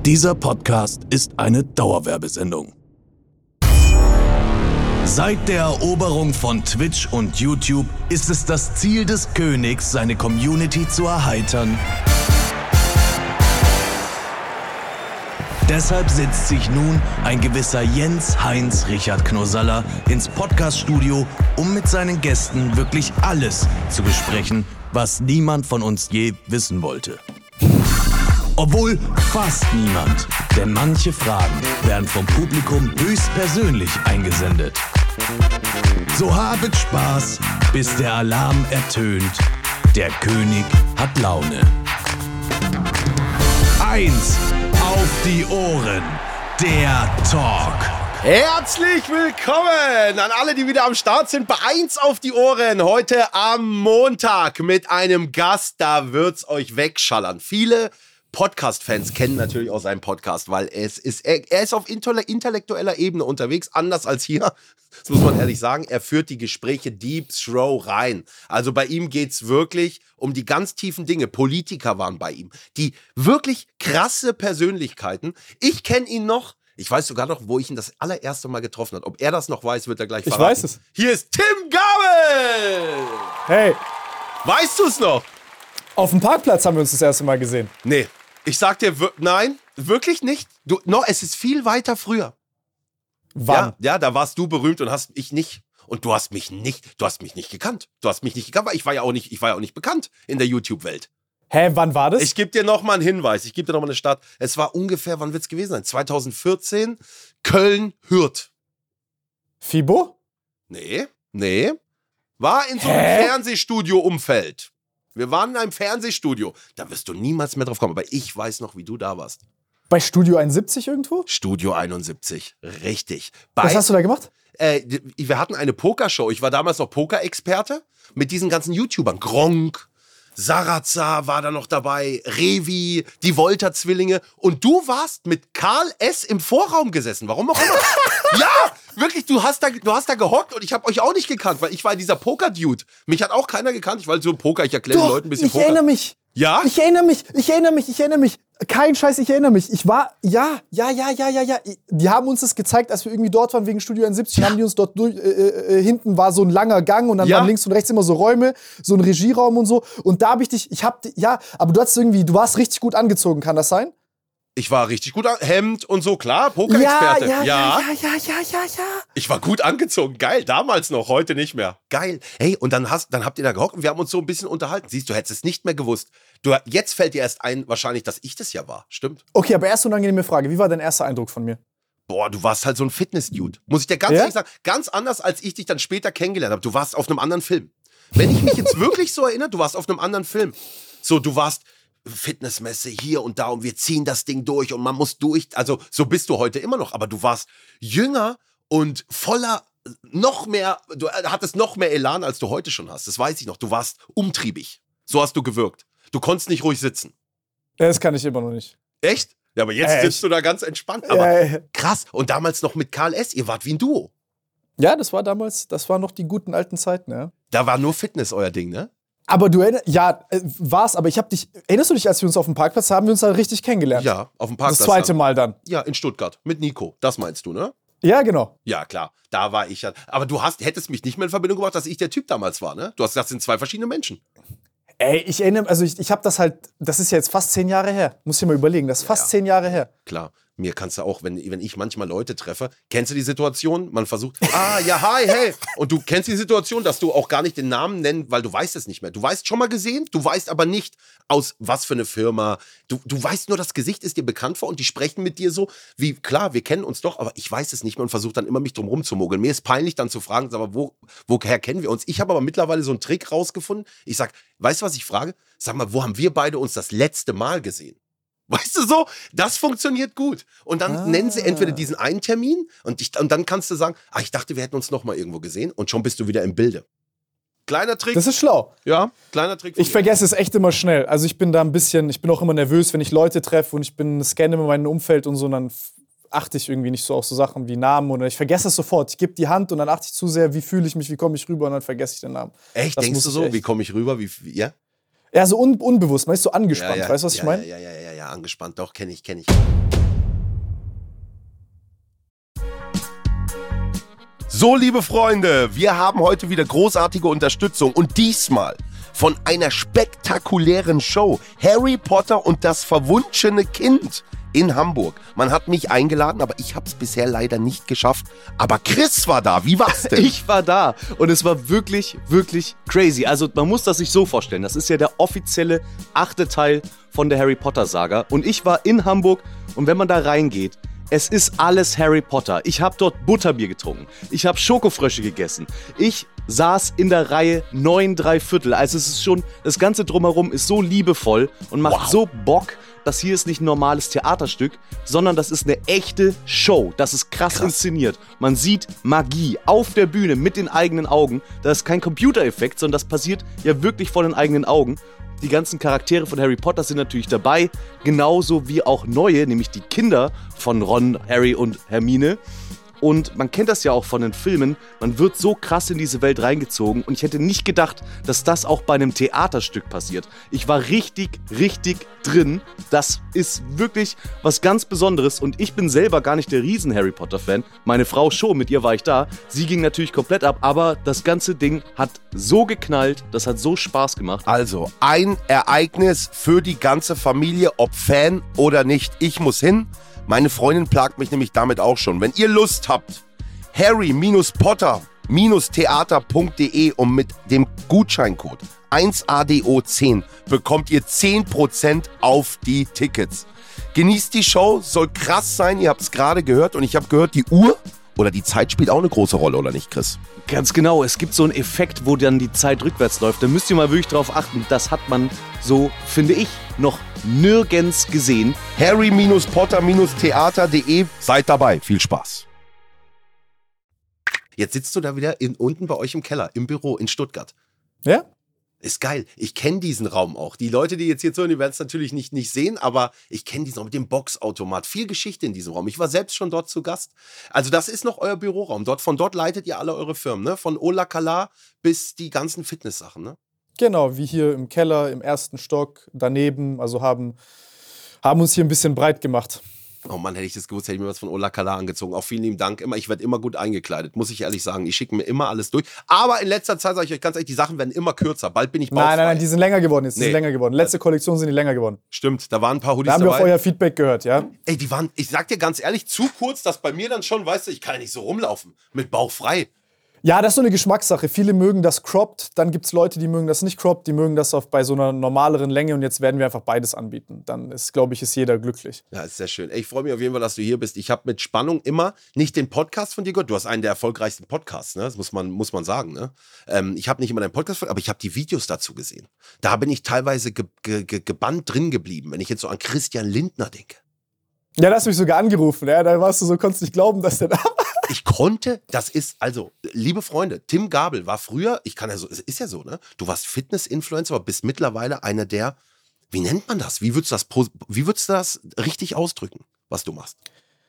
Dieser Podcast ist eine Dauerwerbesendung. Seit der Eroberung von Twitch und YouTube ist es das Ziel des Königs, seine Community zu erheitern. Deshalb setzt sich nun ein gewisser Jens Heinz Richard Knosaller ins Podcast-Studio, um mit seinen Gästen wirklich alles zu besprechen, was niemand von uns je wissen wollte. Obwohl fast niemand, denn manche Fragen werden vom Publikum höchstpersönlich eingesendet. So habet Spaß, bis der Alarm ertönt. Der König hat Laune. 1 auf die Ohren, der Talk. Herzlich willkommen an alle, die wieder am Start sind bei 1 auf die Ohren. Heute am Montag mit einem Gast, da wird's euch wegschallern. Viele Podcast-Fans kennen natürlich auch seinen Podcast, weil er ist auf intellektueller Ebene unterwegs, anders als hier. Das muss man ehrlich sagen. Er führt die Gespräche deep throw rein. Also bei ihm geht's wirklich um die ganz tiefen Dinge. Politiker waren bei ihm. Die wirklich krasse Persönlichkeiten. Ich kenne ihn noch. Ich weiß sogar noch, wo ich ihn das allererste Mal getroffen habe. Ob er das noch weiß, wird er gleich verraten. Ich weiß es. Hier ist Tim Gabel! Hey. Weißt du es noch? Auf dem Parkplatz haben wir uns das erste Mal gesehen. Nee. Ich sag dir, nein, wirklich nicht. Es ist viel weiter früher. Wann? Ja, da warst du berühmt und hast ich nicht. Und du hast mich nicht gekannt. Weil ich war ja auch nicht bekannt in der YouTube-Welt. Hä, wann war das? Ich gebe dir noch mal einen Hinweis. Ich gebe dir noch mal eine Stadt. Es war ungefähr, wann wird es gewesen sein? 2014, Köln-Hürth. Fibo? Nee. War in so einem Fernsehstudio-Umfeld. Wir waren in einem Fernsehstudio. Da wirst du niemals mehr drauf kommen. Aber ich weiß noch, wie du da warst. Bei Studio 71 irgendwo? Studio 71, richtig. Was hast du da gemacht? Wir hatten eine Pokershow. Ich war damals noch Poker-Experte mit diesen ganzen YouTubern. Gronk, Sarazar war da noch dabei, Revi, die Volta-Zwillinge. Und du warst mit Karl S. im Vorraum gesessen. Warum auch immer. Ja, wirklich, du hast da gehockt und ich habe euch auch nicht gekannt, weil ich war dieser Poker-Dude. Mich hat auch keiner gekannt. Ich war so Poker, ich erkläre den Leuten ein bisschen Poker. Ich erinnere mich. Ja? Ich erinnere mich. Kein Scheiß, ich erinnere mich. Ich war, ja. Die haben uns das gezeigt, als wir irgendwie dort waren wegen Studio 71. Dann haben die uns dort hinten war so ein langer Gang und dann waren links und rechts immer so Räume, so ein Regieraum und so. Und da habe ich dich, aber du warst richtig gut angezogen, kann das sein? Ich war richtig gut, Hemd und so, klar, Poker-Experte. Ja. Ich war gut angezogen, geil, damals noch, heute nicht mehr. Geil. Hey, und dann habt ihr da gehockt und wir haben uns so ein bisschen unterhalten. Siehst du, hättest es nicht mehr gewusst. Jetzt fällt dir erst ein, wahrscheinlich, dass ich das ja war, stimmt? Okay, aber erst so eine angenehme Frage. Wie war dein erster Eindruck von mir? Boah, du warst halt so ein Fitness-Dude. Muss ich dir ganz ehrlich sagen, ganz anders, als ich dich dann später kennengelernt habe. Du warst auf einem anderen Film. Wenn ich mich jetzt wirklich so erinnere, du warst auf einem anderen Film. So, du warst Fitnessmesse hier und da und wir ziehen das Ding durch und man muss durch, also so bist du heute immer noch, aber du warst jünger und voller du hattest noch mehr Elan, als du heute schon hast, das weiß ich noch, du warst umtriebig, so hast du gewirkt, du konntest nicht ruhig sitzen. Das kann ich immer noch nicht. Echt? Ja, aber jetzt sitzt du da ganz entspannt, aber krass, und damals noch mit Karl S., ihr wart wie ein Duo. Ja, das war noch die guten alten Zeiten, ja. Da war nur Fitness euer Ding, ne? Aber war's, aber erinnerst du dich, als wir uns auf dem Parkplatz haben wir uns da richtig kennengelernt? Ja, auf dem Parkplatz. Das zweite Mal dann. Ja, in Stuttgart, mit Nico, das meinst du, ne? Ja, genau. Ja, klar, da war ich ja. Aber hättest mich nicht mehr in Verbindung gebracht, dass ich der Typ damals war, ne? Du hast gesagt, das sind zwei verschiedene Menschen. Ey, ich erinnere, ich habe das halt, das ist ja jetzt fast 10 Jahre her. Muss ich mal überlegen, das ist fast 10 Jahre her. Klar, mir kannst du auch, wenn ich manchmal Leute treffe, kennst du die Situation? Man versucht, hi, hey. Und du kennst die Situation, dass du auch gar nicht den Namen nennst, weil du weißt es nicht mehr. Du weißt schon mal gesehen, du weißt aber nicht, aus was für eine Firma. Du weißt nur, das Gesicht ist dir bekannt vor und die sprechen mit dir so, wie, klar, wir kennen uns doch, aber ich weiß es nicht mehr und versuche dann immer mich drum rumzumogeln. Mir ist peinlich dann zu fragen, aber woher kennen wir uns? Ich habe aber mittlerweile so einen Trick rausgefunden. Ich sag, weißt du, was ich frage? Sag mal, wo haben wir beide uns das letzte Mal gesehen? Weißt du so? Das funktioniert gut. Und dann nennen sie entweder diesen einen Termin und dann kannst du sagen, ich dachte, wir hätten uns noch mal irgendwo gesehen und schon bist du wieder im Bilde. Kleiner Trick. Das ist schlau. Ja, kleiner Trick. Ich vergesse es echt immer schnell. Also ich bin auch immer nervös, wenn ich Leute treffe und scanne immer mein Umfeld und so, und dann achte ich irgendwie nicht so auf so Sachen wie Namen oder ich vergesse es sofort. Ich gebe die Hand und dann achte ich zu sehr, wie fühle ich mich, wie komme ich rüber und dann vergesse ich den Namen. Echt? Das denkst du so? Wie komme ich rüber? Ja? Ja, so unbewusst, man ist so angespannt. Weißt du, was ich meine? Ja, angespannt, doch, kenn ich. So, liebe Freunde, wir haben heute wieder großartige Unterstützung und diesmal von einer spektakulären Show. Harry Potter und das verwunschene Kind in Hamburg. Man hat mich eingeladen, aber ich habe es bisher leider nicht geschafft. Aber Chris war da. Wie war's denn? Ich war da und es war wirklich, wirklich crazy. Also man muss das sich so vorstellen. Das ist ja der offizielle 8. Teil von der Harry Potter Saga. Und ich war in Hamburg und wenn man da reingeht, es ist alles Harry Potter. Ich habe dort Butterbier getrunken. Ich habe Schokofrösche gegessen. Ich saß in der Reihe 9 3/4. Also es ist schon, das Ganze drumherum ist so liebevoll und macht so Bock. Das hier ist nicht ein normales Theaterstück, sondern das ist eine echte Show. Das ist krass inszeniert. Man sieht Magie auf der Bühne mit den eigenen Augen. Das ist kein Computereffekt, sondern das passiert ja wirklich vor den eigenen Augen. Die ganzen Charaktere von Harry Potter sind natürlich dabei, genauso wie auch neue, nämlich die Kinder von Ron, Harry und Hermine. Und man kennt das ja auch von den Filmen, man wird so krass in diese Welt reingezogen und ich hätte nicht gedacht, dass das auch bei einem Theaterstück passiert. Ich war richtig, richtig drin. Das ist wirklich was ganz Besonderes und ich bin selber gar nicht der riesen Harry Potter Fan. Meine Frau schon, mit ihr war ich da. Sie ging natürlich komplett ab, aber das ganze Ding hat so geknallt, das hat so Spaß gemacht. Also, ein Ereignis für die ganze Familie, ob Fan oder nicht. Ich muss hin. Meine Freundin plagt mich nämlich damit auch schon. Wenn ihr Lust habt, harry-potter-theater.de und mit dem Gutscheincode 1ADO10 bekommt ihr 10% auf die Tickets. Genießt die Show, soll krass sein, ihr habt es gerade gehört und ich habe gehört, die Uhr oder die Zeit spielt auch eine große Rolle, oder nicht, Chris? Ganz genau, es gibt so einen Effekt, wo dann die Zeit rückwärts läuft. Da müsst ihr mal wirklich drauf achten. Das hat man so, finde ich, noch nirgends gesehen. harry-potter-theater.de, seid dabei, viel Spaß. Jetzt sitzt du da wieder unten bei euch im Keller, im Büro in Stuttgart. Ja? Ist geil. Ich kenne diesen Raum auch. Die Leute, die jetzt hier zuhören, die werden es natürlich nicht sehen, aber ich kenne diesen Raum mit dem Boxautomat. Viel Geschichte in diesem Raum. Ich war selbst schon dort zu Gast. Also das ist noch euer Büroraum. Von dort leitet ihr alle eure Firmen, ne? Von Ola Kala bis die ganzen Fitness-Sachen, ne? Genau, wie hier im Keller, im 1. Stock, daneben. Also haben uns hier ein bisschen breit gemacht. Oh Mann, hätte ich das gewusst, hätte ich mir was von Ola Kala angezogen. Auch vielen lieben Dank. Ich werde immer gut eingekleidet, muss ich ehrlich sagen. Ich schicke mir immer alles durch. Aber in letzter Zeit, sage ich euch ganz ehrlich, die Sachen werden immer kürzer. Bald bin ich baufrei. Nein, die sind länger geworden jetzt. Die sind länger geworden. Letzte Kollektion sind die länger geworden. Stimmt, da waren ein paar Hoodies Da haben wir dabei. auch euer Feedback gehört, ja? Ey, die waren, ich sag dir ganz ehrlich, zu kurz, dass bei mir dann schon, weißt du, ich kann ja nicht so rumlaufen. Mit Bauch frei. Ja, das ist so eine Geschmackssache. Viele mögen das cropped, dann gibt es Leute, die mögen das nicht cropped, die mögen das bei so einer normaleren Länge und jetzt werden wir einfach beides anbieten. Dann ist, glaube ich, jeder glücklich. Ja, ist sehr schön. Ey, ich freue mich auf jeden Fall, dass du hier bist. Ich habe mit Spannung immer nicht den Podcast von dir gehört. Du hast einen der erfolgreichsten Podcasts, ne? Das muss man sagen, ne? Ich habe nicht immer deinen Podcast, aber ich habe die Videos dazu gesehen. Da bin ich teilweise gebannt drin geblieben, wenn ich jetzt so an Christian Lindner denke. Ja, da hast du mich sogar angerufen, ja? Da warst du so, konntest nicht glauben, dass der da war. Ich konnte, das ist, also, liebe Freunde, Tim Gabel war früher, ist ja so, ne? Du warst Fitness-Influencer, aber bist mittlerweile einer der, wie nennt man das? Wie würdest du das richtig ausdrücken, was du machst?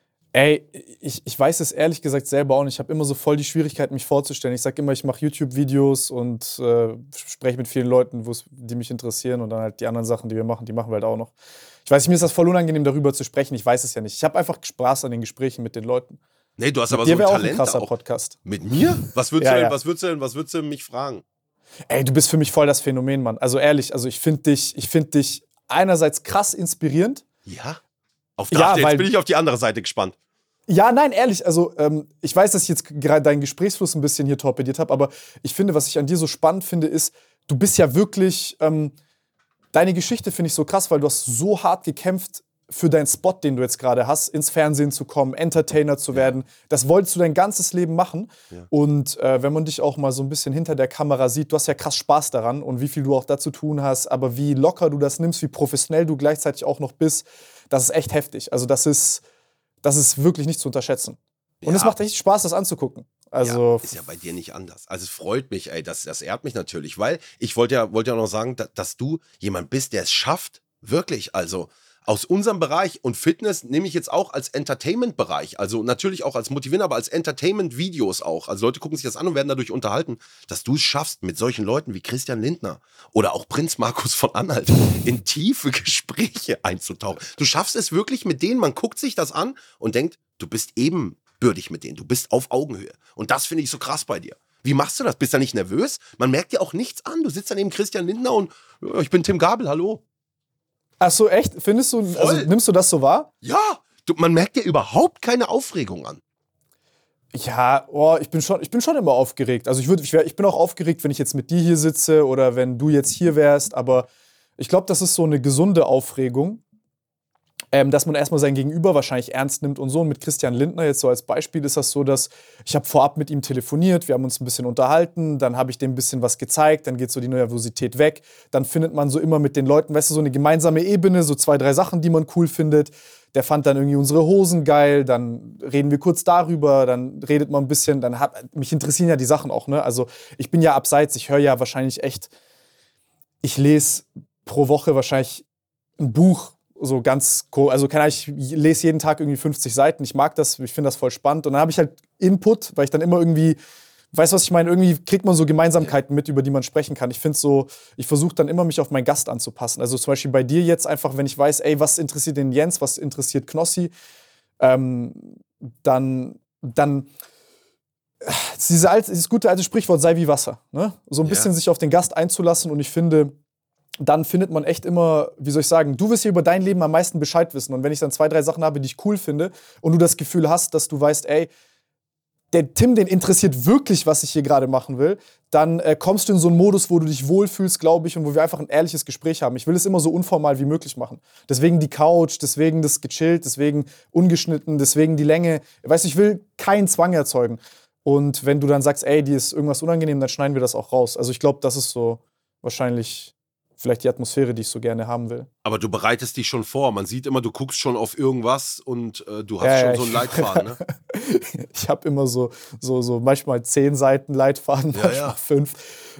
Ey, ich weiß es ehrlich gesagt selber auch nicht. Ich habe immer so voll die Schwierigkeit, mich vorzustellen. Ich sage immer, ich mache YouTube-Videos und spreche mit vielen Leuten, die mich interessieren und dann halt die anderen Sachen, die wir machen, die machen wir halt auch noch. Ich weiß, mir ist das voll unangenehm, darüber zu sprechen. Ich weiß es ja nicht. Ich habe einfach Spaß an den Gesprächen mit den Leuten. Nee, du hast aber so ein Talent. Auch ein krasser Podcast. Mit mir? Was würdest du mich fragen? Ey, du bist für mich voll das Phänomen, Mann. Also ehrlich, ich finde dich einerseits krass inspirierend. Ja? Jetzt bin ich auf die andere Seite gespannt. Ja, nein, ehrlich, ich weiß, dass ich jetzt gerade deinen Gesprächsfluss ein bisschen hier torpediert habe, aber ich finde, was ich an dir so spannend finde, ist, du bist ja wirklich, deine Geschichte finde ich so krass, weil du hast so hart gekämpft für deinen Spot, den du jetzt gerade hast, ins Fernsehen zu kommen, Entertainer zu werden. Das wolltest du dein ganzes Leben machen. Ja. Und wenn man dich auch mal so ein bisschen hinter der Kamera sieht, du hast ja krass Spaß daran und wie viel du auch dazu tun hast, aber wie locker du das nimmst, wie professionell du gleichzeitig auch noch bist, das ist echt heftig. Also das ist wirklich nicht zu unterschätzen. Und es macht echt Spaß, das anzugucken. Also ja, ist ja bei dir nicht anders. Also es freut mich, ey, das ehrt mich natürlich, weil ich wollte ja auch noch sagen, dass du jemand bist, der es schafft, wirklich, also aus unserem Bereich und Fitness nehme ich jetzt auch als Entertainment-Bereich, also natürlich auch als Motivierer, aber als Entertainment-Videos auch. Also Leute gucken sich das an und werden dadurch unterhalten, dass du es schaffst, mit solchen Leuten wie Christian Lindner oder auch Prinz Markus von Anhalt in tiefe Gespräche einzutauchen. Du schaffst es wirklich mit denen, man guckt sich das an und denkt, du bist eben ebenbürtig mit denen. Du bist auf Augenhöhe. Und das finde ich so krass bei dir. Wie machst du das? Bist du nicht nervös? Man merkt dir auch nichts an. Du sitzt da neben Christian Lindner und ich bin Tim Gabel, hallo. Ach so, echt? Findest du, also nimmst du das so wahr? Ja, man merkt dir überhaupt keine Aufregung an. Ja, ich bin schon immer aufgeregt. Also ich bin auch aufgeregt, wenn ich jetzt mit dir hier sitze oder wenn du jetzt hier wärst, aber ich glaube, das ist so eine gesunde Aufregung, dass man erstmal sein Gegenüber wahrscheinlich ernst nimmt und so. Und mit Christian Lindner jetzt so als Beispiel ist das so, dass ich habe vorab mit ihm telefoniert, wir haben uns ein bisschen unterhalten, dann habe ich dem ein bisschen was gezeigt, dann geht so die Nervosität weg, dann findet man so immer mit den Leuten, weißt du, so eine gemeinsame Ebene, so 2, 3 Sachen, die man cool findet. Der fand dann irgendwie unsere Hosen geil, dann reden wir kurz darüber, dann redet man ein bisschen, mich interessieren ja die Sachen auch, ne? Also ich bin ja abseits, ich höre ja wahrscheinlich echt, ich lese pro Woche wahrscheinlich ein Buch, so ganz, also ich lese jeden Tag irgendwie 50 Seiten, ich mag das, ich finde das voll spannend und dann habe ich halt Input, weil ich dann immer irgendwie, weißt du, was ich meine, irgendwie kriegt man so Gemeinsamkeiten mit, über die man sprechen kann. Ich finde so, ich versuche dann immer, mich auf meinen Gast anzupassen. Also zum Beispiel bei dir jetzt einfach, wenn ich weiß, ey, was interessiert den Jens, was interessiert Knossi, dann dieses gute alte Sprichwort, sei wie Wasser, ne? So ein bisschen sich auf den Gast einzulassen und ich finde, dann findet man echt immer, wie soll ich sagen, du wirst ja über dein Leben am meisten Bescheid wissen. Und wenn ich dann 2, 3 Sachen habe, die ich cool finde und du das Gefühl hast, dass du weißt, ey, der Tim, den interessiert wirklich, was ich hier gerade machen will, dann kommst du in so einen Modus, wo du dich wohlfühlst, glaube ich, und wo wir einfach ein ehrliches Gespräch haben. Ich will es immer so unformal wie möglich machen. Deswegen die Couch, deswegen das gechillt, deswegen ungeschnitten, deswegen die Länge. Weißt du, ich will keinen Zwang erzeugen. Und wenn du dann sagst, ey, dir ist irgendwas unangenehm, dann schneiden wir das auch raus. Also ich glaube, das ist so wahrscheinlich vielleicht die Atmosphäre, die ich so gerne haben will. Aber du bereitest dich schon vor. Man sieht immer, du guckst schon auf irgendwas und du hast schon so einen Leitfaden, ne? Ich habe immer so manchmal 10 Seiten Leitfaden, manchmal 5.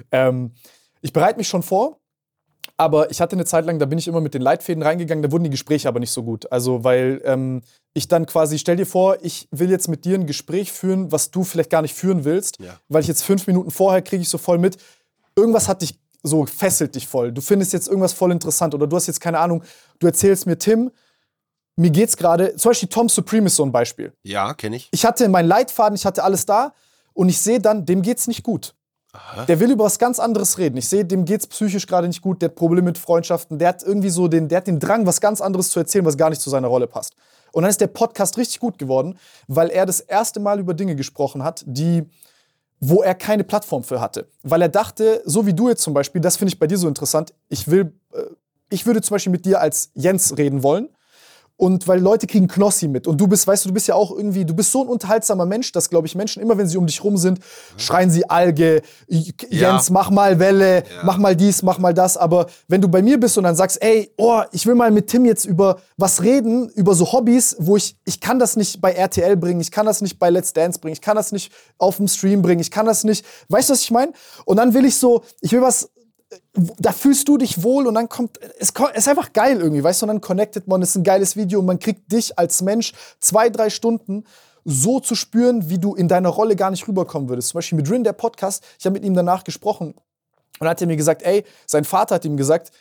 Ich bereite mich schon vor, aber ich hatte eine Zeit lang, da bin ich immer mit den Leitfäden reingegangen, da wurden die Gespräche aber nicht so gut. Also weil ich dann quasi, stell dir vor, ich will jetzt mit dir ein Gespräch führen, was du vielleicht gar nicht führen willst, weil ich jetzt 5 Minuten vorher kriege ich so voll mit, irgendwas hat dich so fesselt dich voll. Du findest jetzt irgendwas voll interessant oder du hast jetzt keine Ahnung, du erzählst mir, Tim, mir geht's gerade, zum Beispiel Tom Supreme ist so ein Beispiel. Ja, kenne ich. Ich hatte meinen Leitfaden, ich hatte alles da und ich sehe dann, dem geht's nicht gut. Aha. Der will über was ganz anderes reden. Ich sehe, dem geht's psychisch gerade nicht gut, der hat Probleme mit Freundschaften, der hat irgendwie so der hat den Drang, was ganz anderes zu erzählen, was gar nicht zu seiner Rolle passt. Und dann ist der Podcast richtig gut geworden, weil er das erste Mal über Dinge gesprochen hat, wo er keine Plattform für hatte. Weil er dachte, so wie du jetzt zum Beispiel, das finde ich bei dir so interessant, ich würde zum Beispiel mit dir als Jens reden wollen. Und weil Leute kriegen Knossi mit. Und du bist ja auch irgendwie, du bist so ein unterhaltsamer Mensch, dass, glaube ich, Menschen, immer wenn sie um dich rum sind, schreien sie Alge, Jens, mach mal Welle, mach mal dies, mach mal das. Aber wenn du bei mir bist und dann sagst, ey, ich will mal mit Tim jetzt über was reden, über so Hobbys, wo ich kann das nicht bei RTL bringen, ich kann das nicht bei Let's Dance bringen, ich kann das nicht auf dem Stream bringen, ich kann das nicht, weißt du, was ich meine? Und dann will ich will was, da fühlst du dich wohl und dann es ist einfach geil irgendwie, weißt du, und dann connectet man, es ist ein geiles Video und man kriegt dich als Mensch 2, 3 Stunden so zu spüren, wie du in deiner Rolle gar nicht rüberkommen würdest. Zum Beispiel mit Rin, der Podcast, ich habe mit ihm danach gesprochen und dann hat er mir gesagt, ey, sein Vater hat ihm gesagt,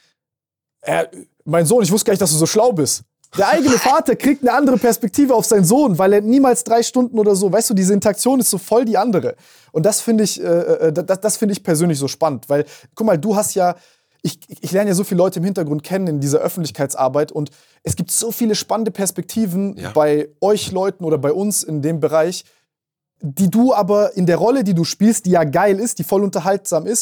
mein Sohn, ich wusste gar nicht, dass du so schlau bist. Der eigene Vater kriegt eine andere Perspektive auf seinen Sohn, weil er niemals 3 Stunden oder so, weißt du, diese Interaktion ist so voll die andere. Und das finde ich, find ich persönlich so spannend, weil, guck mal, du hast ja, ich lerne ja so viele Leute im Hintergrund kennen in dieser Öffentlichkeitsarbeit und es gibt so viele spannende Perspektiven bei euch Leuten oder bei uns in dem Bereich, die du aber in der Rolle, die du spielst, die ja geil ist, die voll unterhaltsam ist,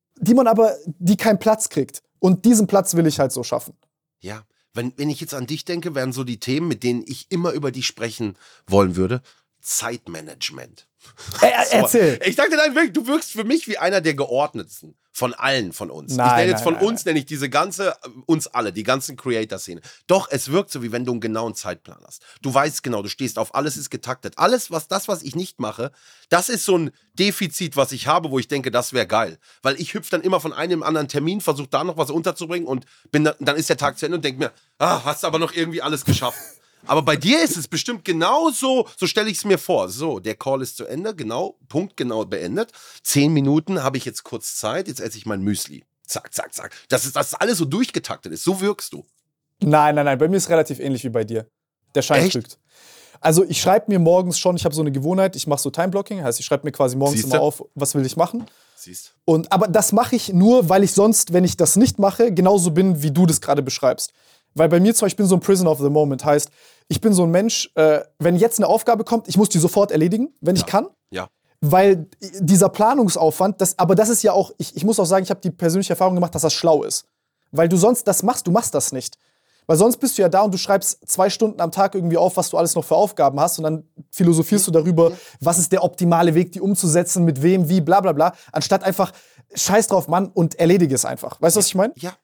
die keinen Platz kriegt. Und diesen Platz will ich halt so schaffen. Ja. Wenn ich jetzt an dich denke, wären so die Themen, mit denen ich immer über dich sprechen wollen würde, Zeitmanagement. Erzähl. Ich dachte, nein, du wirkst für mich wie einer der geordnetsten von allen von uns. Nenne ich diese ganze, uns alle, die ganzen Creator-Szene. Doch, es wirkt so, wie wenn du einen genauen Zeitplan hast. Du weißt genau, du stehst auf, alles ist getaktet. Alles, was ich nicht mache, das ist so ein Defizit, was ich habe, wo ich denke, das wäre geil. Weil ich hüpfe dann immer von einem anderen Termin, versuche da noch was unterzubringen und dann ist der Tag zu Ende und denke mir, hast aber noch irgendwie alles geschafft. Aber bei dir ist es bestimmt genauso, so stelle ich es mir vor. So, der Call ist zu Ende, Punkt genau beendet. 10 Minuten habe ich jetzt kurz Zeit, jetzt esse ich mein Müsli. Zack, zack, zack. Das alles so durchgetaktet ist, so wirkst du. Nein, bei mir ist es relativ ähnlich wie bei dir. Der Schein Echt? trügt. Also ich schreibe mir morgens schon, ich habe so eine Gewohnheit, ich mache so Time-Blocking, heißt ich schreibe mir quasi morgens Siehste? immer auf, was will ich machen. Siehst. Aber das mache ich nur, weil ich sonst, wenn ich das nicht mache, genauso bin, wie du das gerade beschreibst. Weil bei mir zum Beispiel, ich bin so ein Prisoner of the Moment, heißt, ich bin so ein Mensch, wenn jetzt eine Aufgabe kommt, ich muss die sofort erledigen, wenn ich kann. Ja. Weil dieser Planungsaufwand, aber das ist ja auch, ich muss auch sagen, ich habe die persönliche Erfahrung gemacht, dass das schlau ist. Weil du sonst das machst, du machst das nicht. Weil sonst bist du ja da und du schreibst 2 Stunden am Tag irgendwie auf, was du alles noch für Aufgaben hast und dann philosophierst du darüber, was ist der optimale Weg, die umzusetzen, mit wem, wie, bla bla bla, anstatt einfach scheiß drauf, Mann, und erledige es einfach. Weißt du, was ich meine? Ja.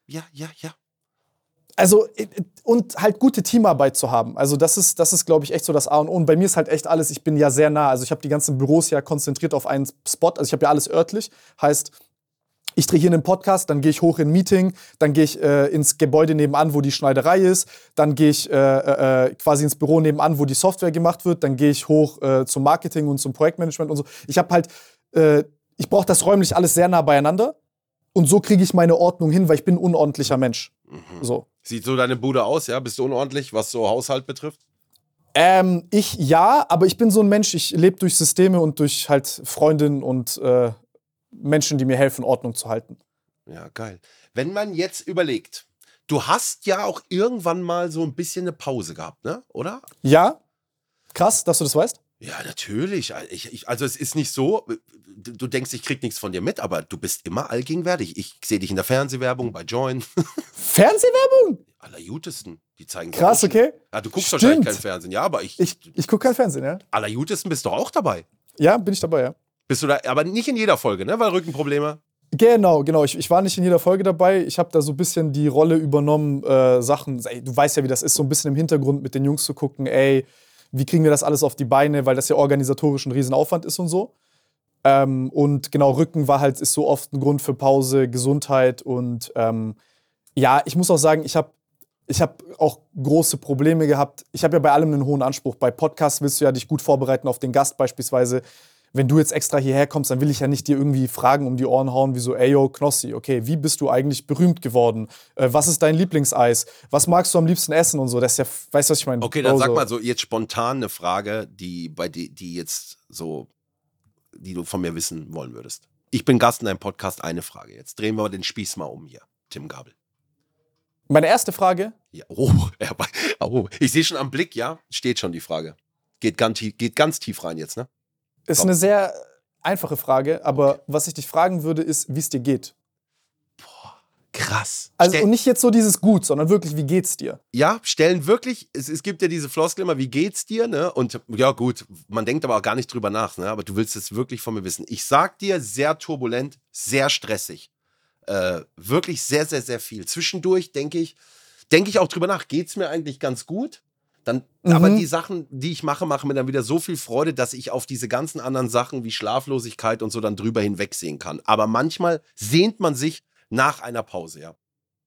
Also, und halt gute Teamarbeit zu haben. Also, das ist glaube ich, echt so das A und O. Und bei mir ist halt echt alles, ich bin ja sehr nah. Also, ich habe die ganzen Büros ja konzentriert auf einen Spot. Also, ich habe ja alles örtlich. Heißt, ich drehe hier einen Podcast, dann gehe ich hoch in ein Meeting, dann gehe ich ins Gebäude nebenan, wo die Schneiderei ist, dann gehe ich quasi ins Büro nebenan, wo die Software gemacht wird, dann gehe ich hoch zum Marketing und zum Projektmanagement und so. Ich habe halt, ich brauche das räumlich alles sehr nah beieinander und so kriege ich meine Ordnung hin, weil ich bin ein unordentlicher Mensch. So. Sieht so deine Bude aus, ja? Bist du unordentlich, was so Haushalt betrifft? Aber ich bin so ein Mensch, ich lebe durch Systeme und durch halt Freundinnen und Menschen, die mir helfen, Ordnung zu halten. Ja, geil. Wenn man jetzt überlegt, du hast ja auch irgendwann mal so ein bisschen eine Pause gehabt, ne? Oder? Ja? Krass, dass du das weißt? Ja, natürlich. Also es ist nicht so, du denkst, ich krieg nichts von dir mit, aber du bist immer allgegenwärtig. Ich sehe dich in der Fernsehwerbung bei Join. Fernsehwerbung? Allerjutesten. Die zeigen Krass, auch schon. okay. Ja, du guckst Stimmt. wahrscheinlich kein Fernsehen. Ja, aber Ich gucke kein Fernsehen, ja? Allerjutesten bist du auch dabei. Ja, bin ich dabei, ja. Bist du da, aber nicht in jeder Folge, ne? Weil Rückenprobleme. Genau. Ich war nicht in jeder Folge dabei. Ich habe da so ein bisschen die Rolle übernommen, Sachen, ey, du weißt ja, wie das ist, so ein bisschen im Hintergrund mit den Jungs zu gucken, ey, wie kriegen wir das alles auf die Beine, weil das ja organisatorisch ein Riesenaufwand ist und so. Und genau, Rücken ist so oft ein Grund für Pause, Gesundheit und ja, ich muss auch sagen, ich hab auch große Probleme gehabt. Ich habe ja bei allem einen hohen Anspruch. Bei Podcasts willst du ja dich gut vorbereiten auf den Gast beispielsweise. Wenn du jetzt extra hierher kommst, dann will ich ja nicht dir irgendwie Fragen um die Ohren hauen, wie so, ey, yo, Knossi, okay, wie bist du eigentlich berühmt geworden? Was ist dein Lieblingseis? Was magst du am liebsten essen und so? Das ist ja, weißt du, was ich meine? Okay, dann sag mal so jetzt spontan eine Frage, die jetzt so, die du von mir wissen wollen würdest. Ich bin Gast in einem Podcast, eine Frage. Jetzt drehen wir den Spieß mal um hier, Tim Gabel. Meine erste Frage? Ja, ich sehe schon am Blick, ja, steht schon die Frage. Geht ganz tief rein jetzt, ne? Ist eine sehr einfache Frage, aber was ich dich fragen würde, ist, wie es dir geht. Krass. Also und nicht jetzt so dieses Gut, sondern wirklich, wie geht's dir? Ja, stellen wirklich, es gibt ja diese Floskel immer, wie geht's dir, ne? Und ja gut, man denkt aber auch gar nicht drüber nach, ne? Aber du willst es wirklich von mir wissen. Ich sag dir, sehr turbulent, sehr stressig. Wirklich sehr, sehr, sehr viel. Zwischendurch denke ich auch drüber nach, geht's mir eigentlich ganz gut? Aber die Sachen, die ich mache, machen mir dann wieder so viel Freude, dass ich auf diese ganzen anderen Sachen wie Schlaflosigkeit und so dann drüber hinwegsehen kann. Aber manchmal sehnt man sich nach einer Pause, ja.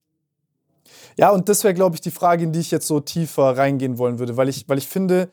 Ja, und das wäre, glaube ich, die Frage, in die ich jetzt so tiefer reingehen wollen würde, weil ich finde,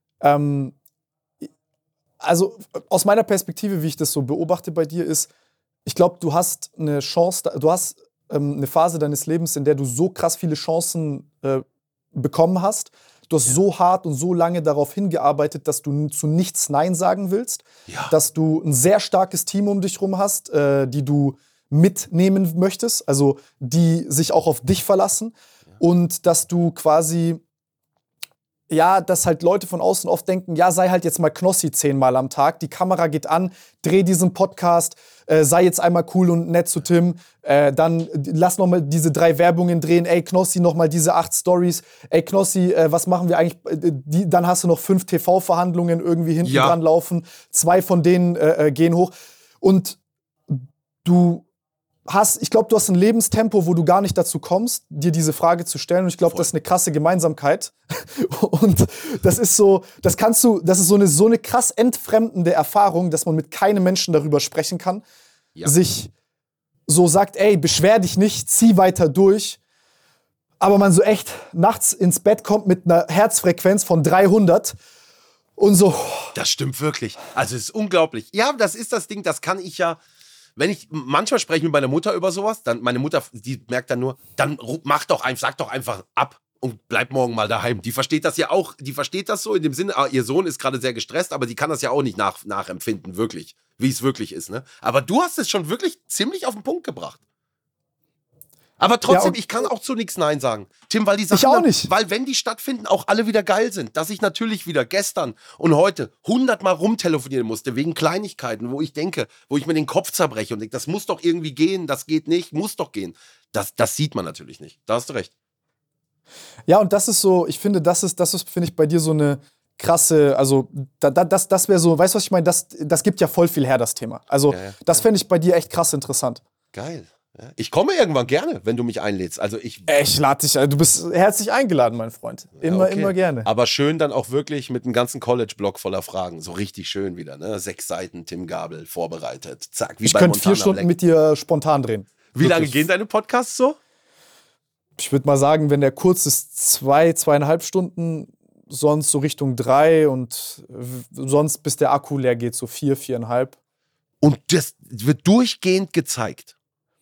also aus meiner Perspektive, wie ich das so beobachte bei dir, ist, ich glaube, du hast eine Chance, du hast eine Phase deines Lebens, in der du so krass viele Chancen bekommen hast. Du hast so hart und so lange darauf hingearbeitet, dass du zu nichts Nein sagen willst, dass du ein sehr starkes Team um dich rum hast, die du mitnehmen möchtest, also die sich auch auf dich verlassen und dass du quasi, ja, dass halt Leute von außen oft denken, ja, sei halt jetzt mal Knossi 10-mal am Tag, die Kamera geht an, dreh diesen Podcast, sei jetzt einmal cool und nett zu Tim, dann lass nochmal diese 3 Werbungen drehen, ey Knossi, nochmal diese 8 Stories, ey Knossi, was machen wir eigentlich, dann hast du noch 5 TV-Verhandlungen irgendwie hinten dran laufen, 2 von denen gehen hoch und ich glaube, du hast ein Lebenstempo, wo du gar nicht dazu kommst, dir diese Frage zu stellen. Und ich glaube, das ist eine krasse Gemeinsamkeit. Und das ist so, das ist so eine krass entfremdende Erfahrung, dass man mit keinem Menschen darüber sprechen kann. Ja. Sich so sagt, ey, beschwer dich nicht, zieh weiter durch. Aber man so echt nachts ins Bett kommt mit einer Herzfrequenz von 300 und so. Das stimmt wirklich. Also es ist unglaublich. Ja, das ist das Ding, das kann ich ja. Manchmal spreche ich mit meiner Mutter über sowas, dann meine Mutter, die merkt dann nur, dann sag doch einfach ab. und bleibt morgen mal daheim. Die versteht das ja auch, die versteht das so in dem Sinne, ihr Sohn ist gerade sehr gestresst, aber die kann das ja auch nicht nachempfinden, wirklich, wie es wirklich ist, ne? Aber du hast es schon wirklich ziemlich auf den Punkt gebracht. Aber trotzdem, ich kann auch zu nichts Nein sagen. Tim, weil die Sachen, ich auch nicht. Weil wenn die stattfinden, auch alle wieder geil sind. Dass ich natürlich wieder gestern und heute 100-mal rumtelefonieren musste, wegen Kleinigkeiten, wo ich denke, wo ich mir den Kopf zerbreche und denke, das muss doch irgendwie gehen, das geht nicht, muss doch gehen. Das sieht man natürlich nicht. Da hast du recht. Ja, und das ist so, ich finde, das ist finde ich, bei dir so eine krasse, also das wäre so, weißt du, was ich meine? Das gibt ja voll viel her, das Thema. Also, das fände ich bei dir echt krass interessant. Geil. Ja. Ich komme irgendwann gerne, wenn du mich einlädst. Also ich lade dich ein. Du bist herzlich eingeladen, mein Freund. Immer gerne. Aber schön dann auch wirklich mit einem ganzen College-Blog voller Fragen. So richtig schön wieder, ne? 6 Seiten Tim Gabel vorbereitet. Zack, wie ich könnte 4 Stunden mit dir spontan drehen. Wie lange gehen deine Podcasts so? Ich würde mal sagen, wenn der kurz ist, 2,5 Stunden, sonst so Richtung 3 und sonst bis der Akku leer geht, so 4,5. Und das wird durchgehend gezeigt?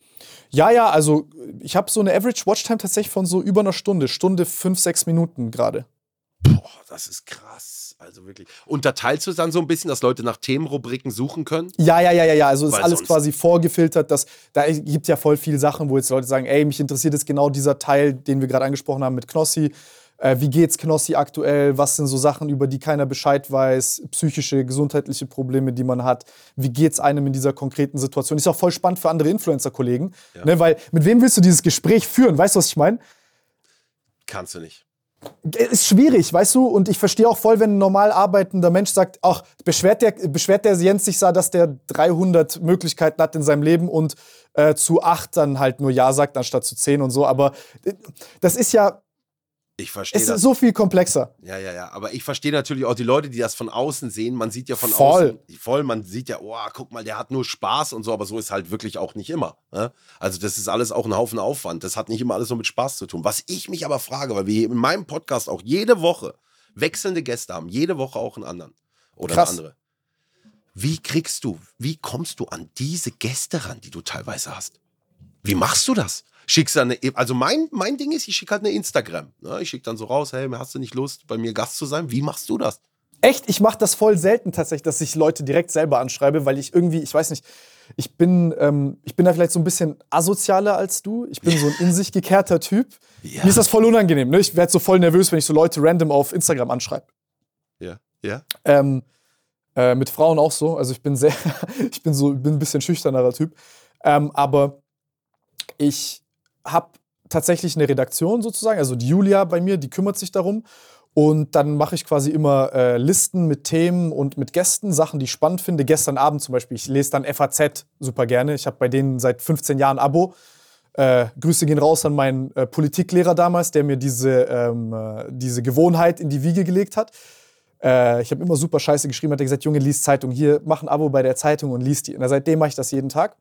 Ja, also ich habe so eine Average Watchtime tatsächlich von so über einer Stunde 5, 6 Minuten gerade. Boah, das ist krass. Also wirklich. Unterteilst du es dann so ein bisschen, dass Leute nach Themenrubriken suchen können? Ja. Also ist alles quasi vorgefiltert. Da gibt es ja voll viele Sachen, wo jetzt Leute sagen, ey, mich interessiert jetzt genau dieser Teil, den wir gerade angesprochen haben mit Knossi. Wie geht's Knossi aktuell? Was sind so Sachen, über die keiner Bescheid weiß? Psychische, gesundheitliche Probleme, die man hat? Wie geht's einem in dieser konkreten Situation? Ist auch voll spannend für andere Influencer-Kollegen. Ja. Ne, weil mit wem willst du dieses Gespräch führen? Weißt du, was ich meine? Kannst du nicht. Ist schwierig, weißt du? Und ich verstehe auch voll, wenn ein normal arbeitender Mensch sagt, ach, beschwert der Jens sich dass der 300 Möglichkeiten hat in seinem Leben und zu 8 dann halt nur Ja sagt, anstatt zu 10 und so. Aber das ist ja... Ich verstehe das. Es ist so viel komplexer. Ja. Aber ich verstehe natürlich auch die Leute, die das von außen sehen. Man sieht ja von außen voll, man sieht ja, oh, guck mal, der hat nur Spaß und so, aber so ist halt wirklich auch nicht immer. Ne? Also das ist alles auch ein Haufen Aufwand. Das hat nicht immer alles so mit Spaß zu tun. Was ich mich aber frage, weil wir hier in meinem Podcast auch jede Woche wechselnde Gäste haben, jede Woche auch einen anderen oder Krass. eine andere. Wie kommst du an diese Gäste ran, die du teilweise hast? Wie machst du das? Schickst dann also mein Ding ist, ich schicke halt eine Instagram. Ne? Ich schicke dann so raus, hey, hast du nicht Lust, bei mir Gast zu sein? Wie machst du das? Echt? Ich mache das voll selten tatsächlich, dass ich Leute direkt selber anschreibe, weil ich irgendwie, ich weiß nicht, ich bin da vielleicht so ein bisschen asozialer als du. Ich bin so ein in sich gekehrter Typ. Ja. Mir ist das voll unangenehm. Ne? Ich werde so voll nervös, wenn ich so Leute random auf Instagram anschreibe. Ja. Mit Frauen auch so. Also ich bin ein bisschen schüchternerer Typ. Aber ich habe tatsächlich eine Redaktion sozusagen, also die Julia bei mir, die kümmert sich darum und dann mache ich quasi immer Listen mit Themen und mit Gästen, Sachen, die ich spannend finde. Gestern Abend zum Beispiel, ich lese dann FAZ super gerne, ich habe bei denen seit 15 Jahren ein Abo. Grüße gehen raus an meinen Politiklehrer damals, der mir diese Gewohnheit in die Wiege gelegt hat. Ich habe immer super Scheiße geschrieben, hat er gesagt, Junge, lies Zeitung, hier, mach ein Abo bei der Zeitung und lies die. Und seitdem mache ich das jeden Tag.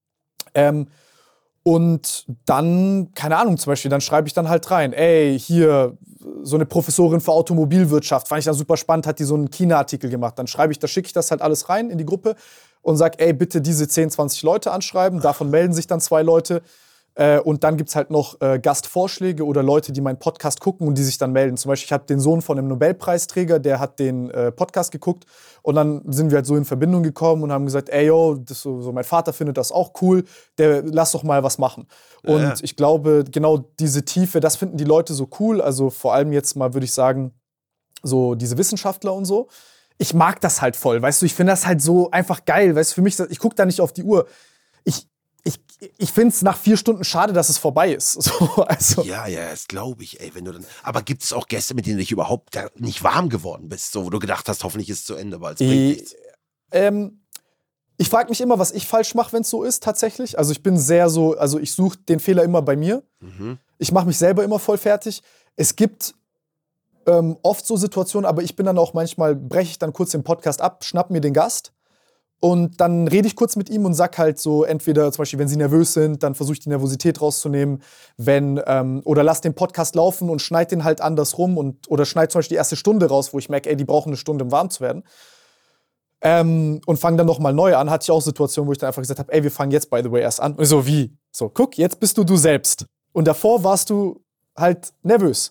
Und dann, keine Ahnung, zum Beispiel, dann schreibe ich dann halt rein, ey, hier, so eine Professorin für Automobilwirtschaft, fand ich dann super spannend, hat die so einen China-Artikel gemacht. Dann schicke ich das halt alles rein in die Gruppe und sag, ey, bitte diese 10, 20 Leute anschreiben, davon melden sich dann 2 Leute. Und dann gibt es halt noch Gastvorschläge oder Leute, die meinen Podcast gucken und die sich dann melden. Zum Beispiel, ich habe den Sohn von einem Nobelpreisträger, der hat den Podcast geguckt und dann sind wir halt so in Verbindung gekommen und haben gesagt, ey, yo, so mein Vater findet das auch cool, lass doch mal was machen. Und ich glaube, genau diese Tiefe, das finden die Leute so cool, also vor allem jetzt mal, würde ich sagen, so diese Wissenschaftler und so. Ich mag das halt voll, weißt du, ich finde das halt so einfach geil, weißt du, für mich, ich gucke da nicht auf die Uhr. Ich finde es nach 4 Stunden schade, dass es vorbei ist. So, also. Ja, das glaube ich, ey. Aber gibt es auch Gäste, mit denen du dich überhaupt nicht warm geworden bist, so, wo du gedacht hast, hoffentlich ist es zu Ende, weil es bringt nichts? Ich frage mich immer, was ich falsch mache, wenn es so ist, tatsächlich. Also ich bin ich suche den Fehler immer bei mir. Mhm. Ich mache mich selber immer voll fertig. Es gibt oft so Situationen, aber ich bin dann auch manchmal, breche ich dann kurz den Podcast ab, schnapp mir den Gast. Und dann rede ich kurz mit ihm und sag halt so, entweder zum Beispiel, wenn sie nervös sind, dann versuche ich die Nervosität rauszunehmen. Oder lass den Podcast laufen und schneid den halt andersrum oder schneid zum Beispiel die erste Stunde raus, wo ich merke, ey, die brauchen eine Stunde, um warm zu werden. Und fange dann nochmal neu an. Hatte ich auch Situationen, wo ich dann einfach gesagt habe, ey, wir fangen jetzt, by the way, erst an. Und ich so, wie? So, guck, jetzt bist du selbst. Und davor warst du halt nervös.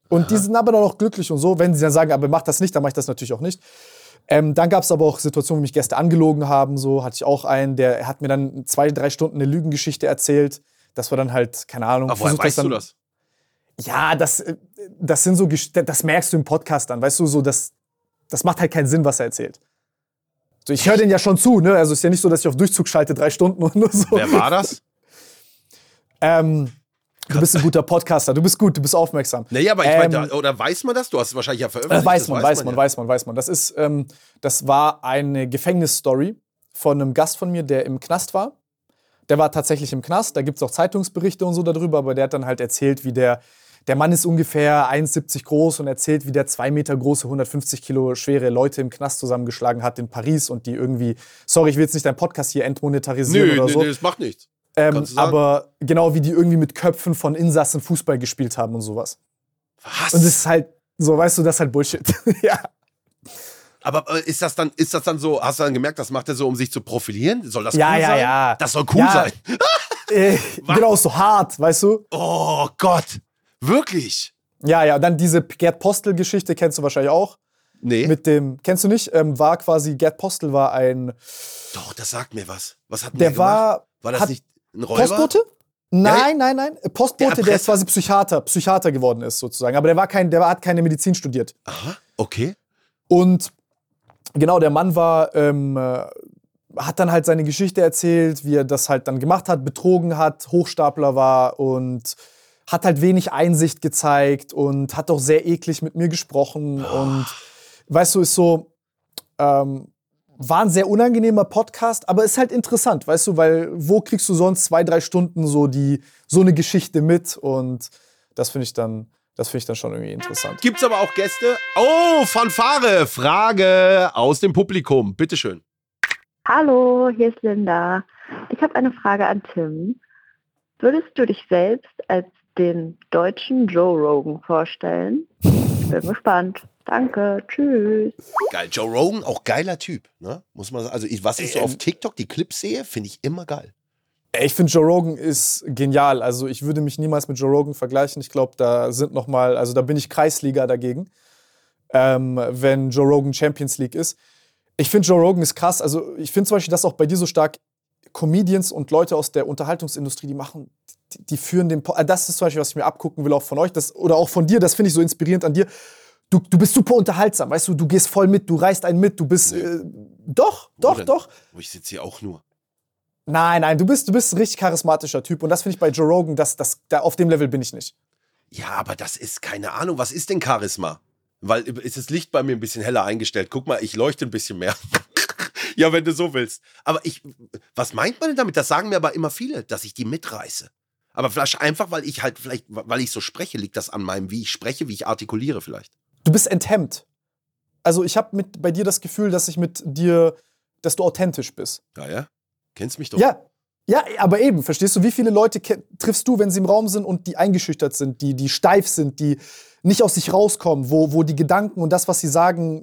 Und die sind aber dann auch glücklich und so. Wenn sie dann sagen, aber mach das nicht, dann mach ich das natürlich auch nicht. Dann gab es aber auch Situationen, wo mich Gäste angelogen haben. So hatte ich auch einen, der hat mir dann 2-3 Stunden eine Lügengeschichte erzählt. Das war dann halt, keine Ahnung. Aber woher weißt du das? Ja, das sind so, das merkst du im Podcast dann. Weißt du, so, das macht halt keinen Sinn, was er erzählt. So, ich höre den ja schon zu, ne? Also ist ja nicht so, dass ich auf Durchzug schalte 3 Stunden und nur so. Wer war das? Du bist ein guter Podcaster, du bist gut, du bist aufmerksam. Naja, aber ich meine, oder weiß man das? Du hast es wahrscheinlich ja veröffentlicht. Weiß man. Das war eine Gefängnisstory von einem Gast von mir, der im Knast war. Der war tatsächlich im Knast, da gibt es auch Zeitungsberichte und so darüber, aber der hat dann halt erzählt, wie der Mann ist ungefähr 1,70 groß und erzählt, wie der 2 Meter große, 150 Kilo schwere Leute im Knast zusammengeschlagen hat in Paris und die irgendwie, sorry, ich will jetzt nicht deinen Podcast hier entmonetarisieren oder so. Nee, das macht nichts. Aber genau wie die irgendwie mit Köpfen von Insassen Fußball gespielt haben und sowas. Was? Und das ist halt, so weißt du, das ist halt Bullshit. Ja. Aber ist das dann so, hast du dann gemerkt, das macht er so, um sich zu profilieren? Soll das cool sein? Ja. Das soll cool sein. Genau, so hart, weißt du? Oh Gott, wirklich? Ja, dann diese Gerd Postel-Geschichte kennst du wahrscheinlich auch. Nee. Kennst du nicht? War quasi, Gerd Postel war ein... Doch, das sagt mir was. Was hat der gemacht? War das nicht ein Räuber? Postbote? Nein. Postbote, der jetzt quasi Psychiater geworden ist sozusagen. Aber der hat keine Medizin studiert. Aha, okay. Und genau, der Mann hat dann halt seine Geschichte erzählt, wie er das halt dann gemacht hat, betrogen hat, Hochstapler war und hat halt wenig Einsicht gezeigt und hat auch sehr eklig mit mir gesprochen. Und weißt du, ist so, war ein sehr unangenehmer Podcast, aber ist halt interessant, weißt du, weil wo kriegst du sonst 2-3 Stunden so eine Geschichte mit und das finde ich dann schon irgendwie interessant. Gibt's aber auch Gäste? Oh, Fanfare, Frage aus dem Publikum, bitteschön. Hallo, hier ist Linda. Ich habe eine Frage an Tim. Würdest du dich selbst als den deutschen Joe Rogan vorstellen? Bin gespannt. Danke, tschüss. Geil, Joe Rogan, auch geiler Typ, ne? Muss man sagen. Also was ich so auf TikTok die Clips sehe, finde ich immer geil. Ich finde, Joe Rogan ist genial. Also ich würde mich niemals mit Joe Rogan vergleichen. Ich glaube, da bin ich Kreisliga dagegen, wenn Joe Rogan Champions League ist. Ich finde, Joe Rogan ist krass. Also ich finde zum Beispiel, dass auch bei dir so stark Comedians und Leute aus der Unterhaltungsindustrie, die führen den das ist zum Beispiel, was ich mir abgucken will, auch von euch, oder auch von dir, das finde ich so inspirierend an dir. Du bist super unterhaltsam, weißt du gehst voll mit, du reißt einen mit, du bist, doch. Ich sitze hier auch nur. Nein, du bist ein richtig charismatischer Typ und das finde ich bei Joe Rogan, auf dem Level bin ich nicht. Ja, aber das ist, keine Ahnung, was ist denn Charisma? Weil ist das Licht bei mir ein bisschen heller eingestellt. Guck mal, ich leuchte ein bisschen mehr. Ja, wenn du so willst. Aber was meint man denn damit? Das sagen mir aber immer viele, dass ich die mitreiße. Aber vielleicht einfach, weil ich so spreche, liegt das an meinem, wie ich spreche, wie ich artikuliere vielleicht. Du bist enthemmt. Also ich habe bei dir das Gefühl, dass du authentisch bist. Ja? Kennst mich doch. Ja, aber eben, verstehst du, wie viele Leute triffst du, wenn sie im Raum sind und die eingeschüchtert sind, die steif sind, die nicht aus sich rauskommen, wo die Gedanken und das, was sie sagen,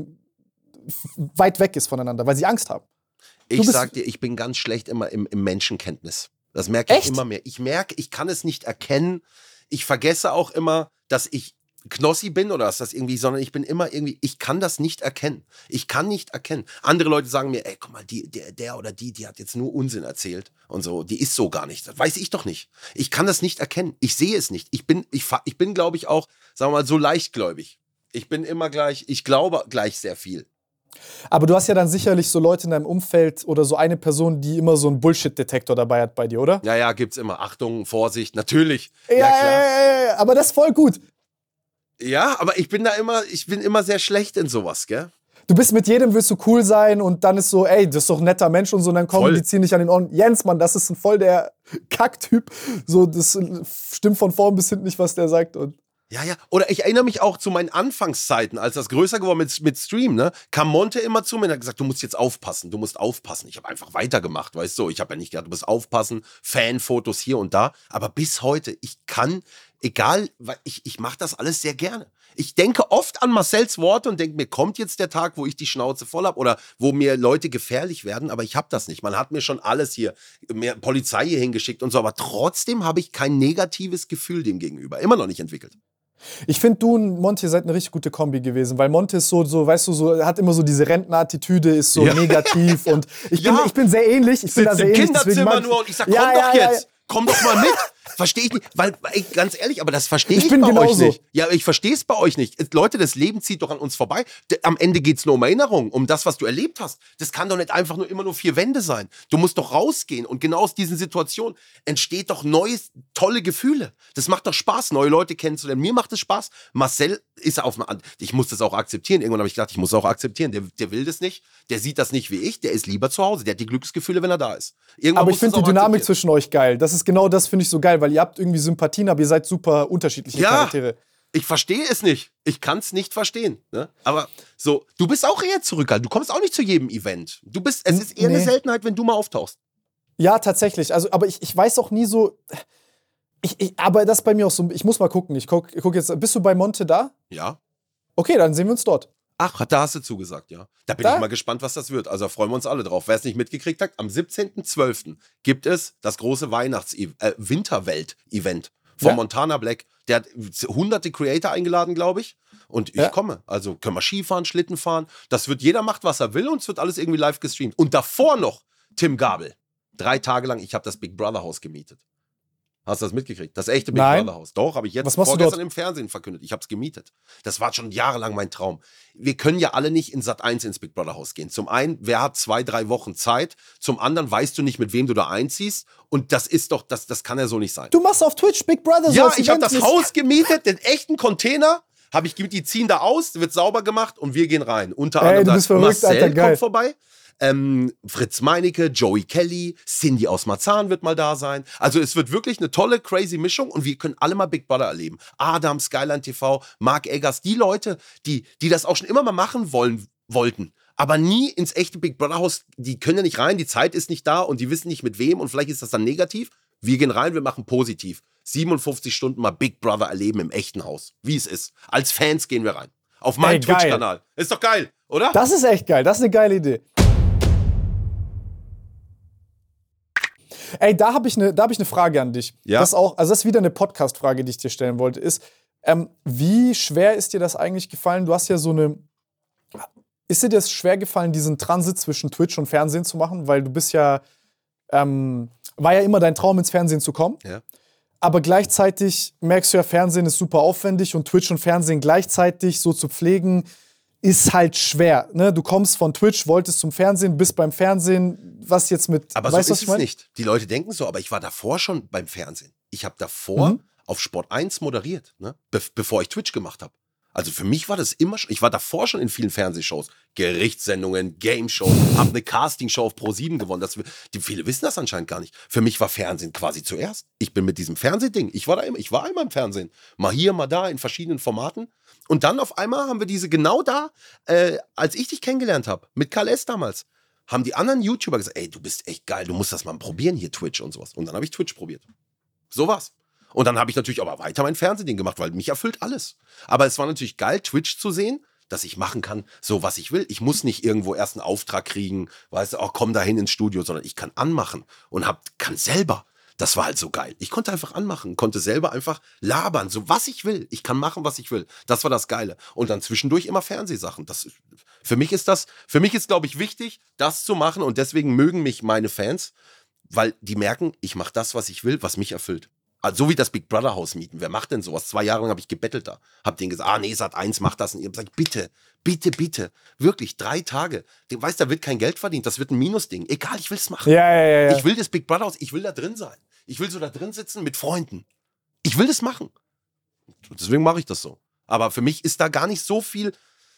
weit weg ist voneinander, weil sie Angst haben. Ich sag dir, ich bin ganz schlecht immer im Menschenkenntnis. Das merke ich immer mehr. Ich merke, ich kann es nicht erkennen. Ich vergesse auch immer, dass ich Knossi bin oder ist das irgendwie, sondern ich bin immer irgendwie, ich kann das nicht erkennen. Ich kann nicht erkennen. Andere Leute sagen mir, ey, guck mal, der oder die hat jetzt nur Unsinn erzählt und so, die ist so gar nicht. Das weiß ich doch nicht. Ich kann das nicht erkennen. Ich sehe es nicht. Ich bin, glaube ich, auch, sagen wir mal, so leichtgläubig. Ich bin immer gleich, ich glaube gleich sehr viel. Aber du hast ja dann sicherlich so Leute in deinem Umfeld oder so eine Person, die immer so einen Bullshit-Detektor dabei hat bei dir, oder? Ja, gibt's immer. Achtung, Vorsicht, natürlich. Ja, klar. Aber das ist voll gut. Ja, aber ich bin immer sehr schlecht in sowas, gell? Du bist mit jedem, willst du cool sein und dann ist so, ey, das ist doch ein netter Mensch und so, und dann kommen die ziehen dich an den Ohren. Jens, Mann, das ist voll der Kacktyp. So, das stimmt von vorn bis hinten nicht, was der sagt. Und ja. Oder ich erinnere mich auch zu meinen Anfangszeiten, als das größer geworden mit Stream, ne? Kam Monte immer zu mir und hat gesagt, du musst jetzt aufpassen, du musst aufpassen. Ich habe einfach weitergemacht, weißt du? Ich habe ja nicht gedacht, du musst aufpassen, Fanfotos hier und da. Aber bis heute, ich kann, egal, weil ich mache das alles sehr gerne. Ich denke oft an Marcells Worte und denke, mir kommt jetzt der Tag, wo ich die Schnauze voll habe oder wo mir Leute gefährlich werden, aber ich habe das nicht. Man hat mir schon alles hier, mir Polizei hier hingeschickt und so, aber trotzdem habe ich kein negatives Gefühl dem gegenüber. Immer noch nicht entwickelt. Ich finde, du und Monte seid eine richtig gute Kombi gewesen, weil Monte ist so, weißt du, so, hat immer so diese Rentnerattitüde, ist so negativ und ich bin sehr ähnlich. Ich bin da sehr im ähnlich. Kinderzimmer nur und ich sag, komm doch jetzt. Komm doch mal mit. Verstehe ich nicht. Weil, ey, ganz ehrlich, aber das verstehe ich bei euch nicht. Ja, ich verstehe es bei euch nicht. Leute, das Leben zieht doch an uns vorbei. Am Ende geht es nur um Erinnerung, um das, was du erlebt hast. Das kann doch nicht einfach nur immer nur 4 Wände sein. Du musst doch rausgehen. Und genau aus diesen Situationen entsteht doch neues, tolle Gefühle. Das macht doch Spaß, neue Leute kennenzulernen. Mir macht es Spaß. Marcel ist auf eine andere. Ich muss das auch akzeptieren. Irgendwann habe ich gedacht, ich muss es auch akzeptieren. Der will das nicht. Der sieht das nicht wie ich. Der ist lieber zu Hause. Der hat die Glücksgefühle, wenn er da ist. Irgendwann aber ich finde die Dynamik zwischen euch geil. Das ist genau das, finde ich so geil, weil ihr habt irgendwie Sympathien, aber ihr seid super unterschiedliche Charaktere. Ich verstehe es nicht. Ich kann es nicht verstehen. Ne? Aber so, du bist auch eher zurückhaltend. Du kommst auch nicht zu jedem Event. Es ist eher eine Seltenheit, wenn du mal auftauchst. Ja, tatsächlich. Also, aber ich weiß auch nie so. Aber das ist bei mir auch so. Ich muss mal gucken. Ich guck jetzt. Bist du bei Monte da? Ja. Okay, dann sehen wir uns dort. Ach, da hast du zugesagt, ja. Da bin ich mal gespannt, was das wird. Also da freuen wir uns alle drauf. Wer es nicht mitgekriegt hat, am 17.12. gibt es das große Winterwelt-Event von Montana Black. Der hat hunderte Creator eingeladen, glaube ich. Und ich komme. Also können wir Skifahren, Schlitten fahren. Das wird, jeder macht, was er will und es wird alles irgendwie live gestreamt. Und davor noch Tim Gabel. 3 Tage lang, ich habe das Big Brother Haus gemietet. Hast du das mitgekriegt? Das echte Big Brother Haus. Doch, habe ich jetzt vorgestern im Fernsehen verkündet. Ich habe es gemietet. Das war schon jahrelang mein Traum. Wir können ja alle nicht in Sat.1 ins Big Brother Haus gehen. Zum einen, wer hat 2-3 Wochen Zeit? Zum anderen weißt du nicht, mit wem du da einziehst. Und das ist doch, das kann ja so nicht sein. Du machst auf Twitch Big Brother. Ja, ich habe das Haus gemietet, den echten Container. Habe ich gemietet, die ziehen da aus, wird sauber gemacht und wir gehen rein. Unter anderem Marcel kommt vorbei. Fritz Meinecke, Joey Kelly, Cindy aus Marzahn wird mal da sein. Also es wird wirklich eine tolle, crazy Mischung und wir können alle mal Big Brother erleben. Adam, Skyline TV, Mark Eggers, die Leute, die das auch schon immer mal machen wollten, aber nie ins echte Big Brother Haus, die können ja nicht rein, die Zeit ist nicht da und die wissen nicht mit wem und vielleicht ist das dann negativ. Wir gehen rein, wir machen positiv. 57 Stunden mal Big Brother erleben im echten Haus, wie es ist. Als Fans gehen wir rein. Auf meinem Twitch-Kanal. Ist doch geil, oder? Das ist echt geil, das ist eine geile Idee. Ey, da hab ich eine Frage an dich. Ja? Das ist wieder eine Podcast-Frage, die ich dir stellen wollte. Wie schwer ist dir das eigentlich gefallen? Du hast ja ist dir das schwer gefallen, diesen Transit zwischen Twitch und Fernsehen zu machen? Weil du bist ja, war ja immer dein Traum, ins Fernsehen zu kommen. Ja. Aber gleichzeitig merkst du ja, Fernsehen ist super aufwendig und Twitch und Fernsehen gleichzeitig so zu pflegen, ist halt schwer. Ne? Du kommst von Twitch, wolltest zum Fernsehen, bist beim Fernsehen, was jetzt mit... Aber so ist es nicht. Die Leute denken so, aber ich war davor schon beim Fernsehen. Ich habe davor auf Sport 1 moderiert, ne? Bevor ich Twitch gemacht habe. Also für mich war das immer schon, ich war davor schon in vielen Fernsehshows, Gerichtssendungen, Game-Shows, habe eine Castingshow auf Pro7 gewonnen. Viele wissen das anscheinend gar nicht. Für mich war Fernsehen quasi zuerst. Ich bin mit diesem Fernsehding, ich war immer im Fernsehen. Mal hier, mal da, in verschiedenen Formaten. Und dann auf einmal haben wir diese genau da, als ich dich kennengelernt habe, mit Karl S. damals, haben die anderen YouTuber gesagt, ey, du bist echt geil, du musst das mal probieren hier, Twitch und sowas. Und dann habe ich Twitch probiert. So war's. Und dann habe ich natürlich aber weiter mein Fernsehding gemacht, weil mich erfüllt alles. Aber es war natürlich geil, Twitch zu sehen, dass ich machen kann, so was ich will. Ich muss nicht irgendwo erst einen Auftrag kriegen, weißt du, komm da hin ins Studio, sondern ich kann anmachen und kann selber. Das war halt so geil. Ich konnte einfach anmachen, konnte selber einfach labern, so was ich will. Ich kann machen, was ich will. Das war das Geile. Und dann zwischendurch immer Fernsehsachen. Für mich ist, glaube ich, wichtig, das zu machen. Und deswegen mögen mich meine Fans, weil die merken, ich mache das, was ich will, was mich erfüllt. Also so wie das Big Brother Haus mieten. Wer macht denn sowas? 2 Jahre lang habe ich gebettelt da. Hab denen gesagt, nee, Sat.1 macht das. Und ich habe gesagt, bitte, bitte, bitte. Wirklich, 3 Tage. Du weißt, da wird kein Geld verdient. Das wird ein Minusding. Egal, ich will es machen. Ja. Ich will das Big Brother Haus, ich will da drin sein. Ich will so da drin sitzen mit Freunden. Ich will das machen. Und deswegen mache ich das so. Aber für mich ist da gar nicht so viel...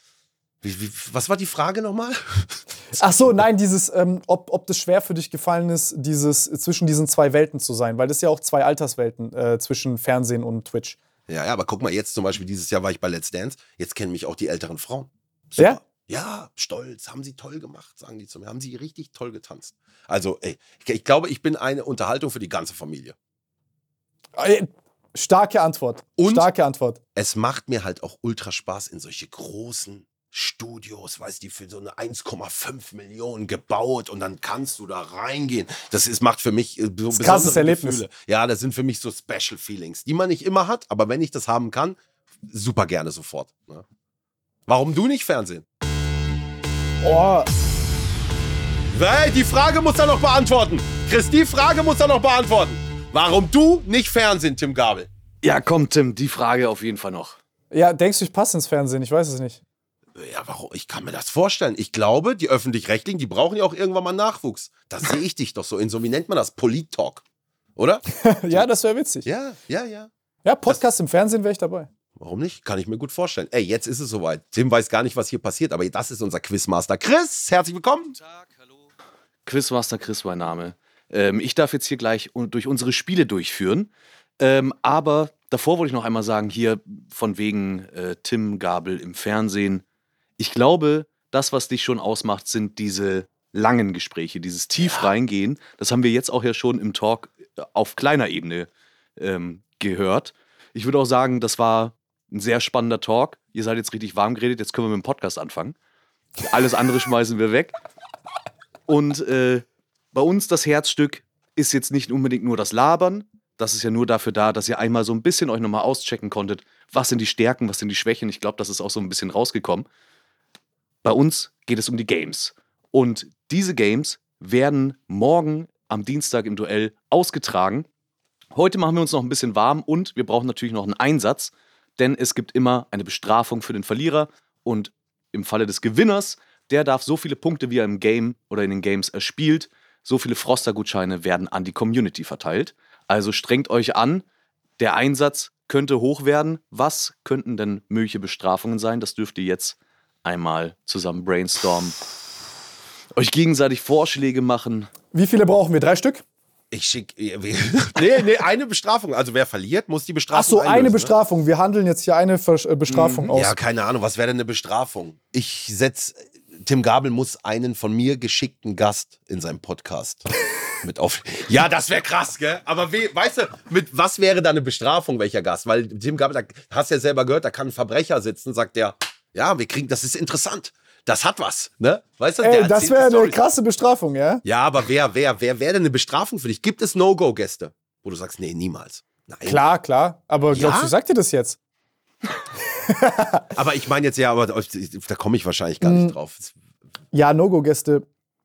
Was war die Frage nochmal? Ach so, nein, ob das schwer für dich gefallen ist, zwischen diesen 2 Welten zu sein, weil das ja auch 2 Alterswelten zwischen Fernsehen und Twitch. Ja, aber guck mal, jetzt zum Beispiel, dieses Jahr war ich bei Let's Dance, jetzt kennen mich auch die älteren Frauen. Super. Ja? Ja, stolz, haben sie toll gemacht, sagen die zu mir, haben sie richtig toll getanzt. Also, ey, ich glaube, ich bin eine Unterhaltung für die ganze Familie. Starke Antwort. Und starke Antwort. Es macht mir halt auch ultra Spaß in solche großen Studios, weißt du, für so eine 1,5 Millionen gebaut und dann kannst du da reingehen. Macht für mich so besondere krasses Erlebnis. Gefühle. Ja, das sind für mich so Special Feelings, die man nicht immer hat, aber wenn ich das haben kann, super gerne sofort. Ne? Warum du nicht Fernsehen? Oh, Hey, die Frage muss er noch beantworten. Chris, die Frage muss er noch beantworten. Warum du nicht Fernsehen, Tim Gabel? Ja, komm, Tim, die Frage auf jeden Fall noch. ja, denkst du, ich passe ins Fernsehen? Ich weiß es nicht. Ja, warum? Ich kann mir das vorstellen. Ich glaube, die Öffentlich-Rechtlichen, die brauchen ja auch irgendwann mal Nachwuchs. Da sehe ich dich doch so in so, wie nennt man das? Polit-Talk. Oder? Ja, das wäre witzig. Ja. Ja, Podcast im Fernsehen wäre ich dabei. Warum nicht? Kann ich mir gut vorstellen. Ey, jetzt ist es soweit. Tim weiß gar nicht, was hier passiert, aber das ist unser Quizmaster. Chris, herzlich willkommen. Guten Tag, hallo. Quizmaster Chris, mein Name. Ich darf jetzt hier gleich durch unsere Spiele durchführen. Aber davor wollte ich noch einmal sagen, hier von wegen Tim Gabel im Fernsehen. Ich glaube, das, was dich schon ausmacht, sind diese langen Gespräche, dieses tief reingehen. Das haben wir jetzt auch ja schon im Talk auf kleiner Ebene gehört. Ich würde auch sagen, das war ein sehr spannender Talk. Ihr seid jetzt richtig warm geredet, jetzt können wir mit dem Podcast anfangen. Alles andere schmeißen wir weg. Und bei uns das Herzstück ist jetzt nicht unbedingt nur das Labern. Das ist ja nur dafür da, dass ihr einmal so ein bisschen euch nochmal auschecken konntet. Was sind die Stärken, was sind die Schwächen? Ich glaube, das ist auch so ein bisschen rausgekommen. Bei uns geht es um die Games. Und diese Games werden morgen am Dienstag im Duell ausgetragen. Heute machen wir uns noch ein bisschen warm und wir brauchen natürlich noch einen Einsatz, denn es gibt immer eine Bestrafung für den Verlierer und im Falle des Gewinners, der darf so viele Punkte, wie er im Game oder in den Games erspielt, so viele Froster-Gutscheine werden an die Community verteilt. Also strengt euch an, der Einsatz könnte hoch werden. Was könnten denn mögliche Bestrafungen sein? Das dürft ihr jetzt einmal zusammen brainstormen. Euch gegenseitig Vorschläge machen. Wie viele brauchen wir? 3 Stück? Ich schicke. Nee, eine Bestrafung. Also wer verliert, muss die Bestrafung Ach so, einlösen, eine ne? Bestrafung. Wir handeln jetzt hier eine Bestrafung aus. Ja, keine Ahnung, was wäre denn eine Bestrafung? Tim Gabel muss einen von mir geschickten Gast in seinem Podcast mit auf. Ja, das wäre krass, gell? Aber weißt du, mit was wäre da eine Bestrafung, welcher Gast? Weil Tim Gabel, da hast du ja selber gehört, da kann ein Verbrecher sitzen, sagt der, ja, das ist interessant. Das hat was, ne? Weißt du, Das wäre eine krasse Bestrafung, ja? Ja, aber wer wäre denn eine Bestrafung für dich? Gibt es No-Go-Gäste, wo du sagst, nee, niemals? Nein. Klar. Aber glaubst du, sagt dir das jetzt? Aber ich meine jetzt, ja, aber da komme ich wahrscheinlich gar nicht drauf. Ja, No-Go-Gäste.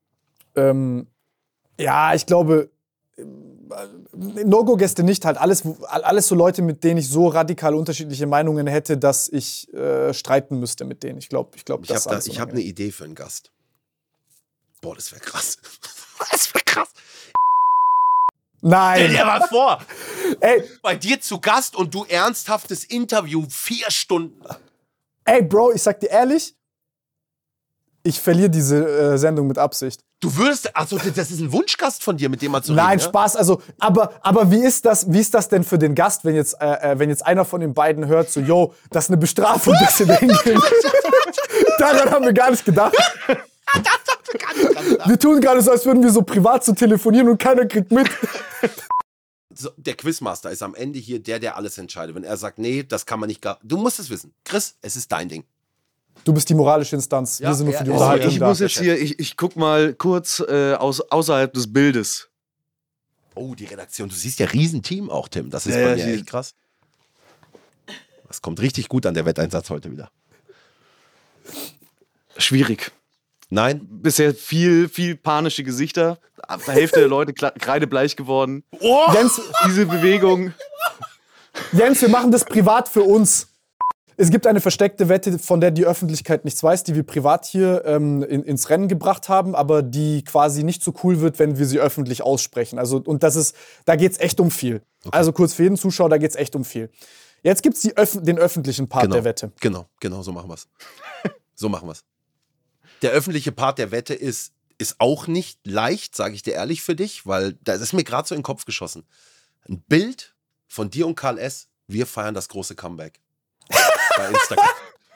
Ja, ich glaube, No-Go-Gäste nicht. Halt alles so Leute, mit denen ich so radikal unterschiedliche Meinungen hätte, dass ich streiten müsste mit denen. Ich glaube, das ist alles. Ich habe eine Idee für einen Gast. Boah, das wäre krass. Das wäre krass. Nein. Stell dir mal vor. Ey. Bei dir zu Gast und du ernsthaftes Interview 4 Stunden. Ey, Bro, ich sag dir ehrlich, ich verliere diese Sendung mit Absicht. Du würdest, also das ist ein Wunschgast von dir, mit dem man zu reden. Nein, ne? Spaß, also, aber wie ist das denn für den Gast, wenn jetzt einer von den beiden hört, so, yo, das ist eine Bestrafung, dass ihr da hingehen. Daran haben wir gar nicht gedacht. Wir tun gerade so, als würden wir so privat so telefonieren und keiner kriegt mit. So, der Quizmaster ist am Ende hier der alles entscheidet. Wenn er sagt, nee, das kann man nicht gar. Du musst es wissen. Chris, es ist dein Ding. Du bist die moralische Instanz. Ja, wir sind nur für die er ist Unterhaltung Ich da. muss jetzt hier, ich guck mal kurz außerhalb des Bildes. Oh, die Redaktion. Du siehst ja Riesenteam auch, Tim. Das ist Ja, bei mir hier. echt krass. Das kommt richtig gut an der Wetteinsatz heute wieder. Schwierig. Nein? Bisher viel panische Gesichter. Die Hälfte der Leute kreidebleich geworden. Oh! Diese Bewegung. Jens, wir machen das privat für uns. Es gibt eine versteckte Wette, von der die Öffentlichkeit nichts weiß, die wir privat hier ins Rennen gebracht haben, aber die quasi nicht so cool wird, wenn wir sie öffentlich aussprechen. Also, und da geht's echt um viel. Okay. Also kurz für jeden Zuschauer, da geht's echt um viel. Jetzt gibt's den öffentlichen Part der Wette. Genau, so machen wir's. So machen wir's. Der öffentliche Part der Wette ist auch nicht leicht, sage ich dir ehrlich für dich, weil das ist mir gerade so in den Kopf geschossen. Ein Bild von dir und Karl S., wir feiern das große Comeback. Bei Instagram.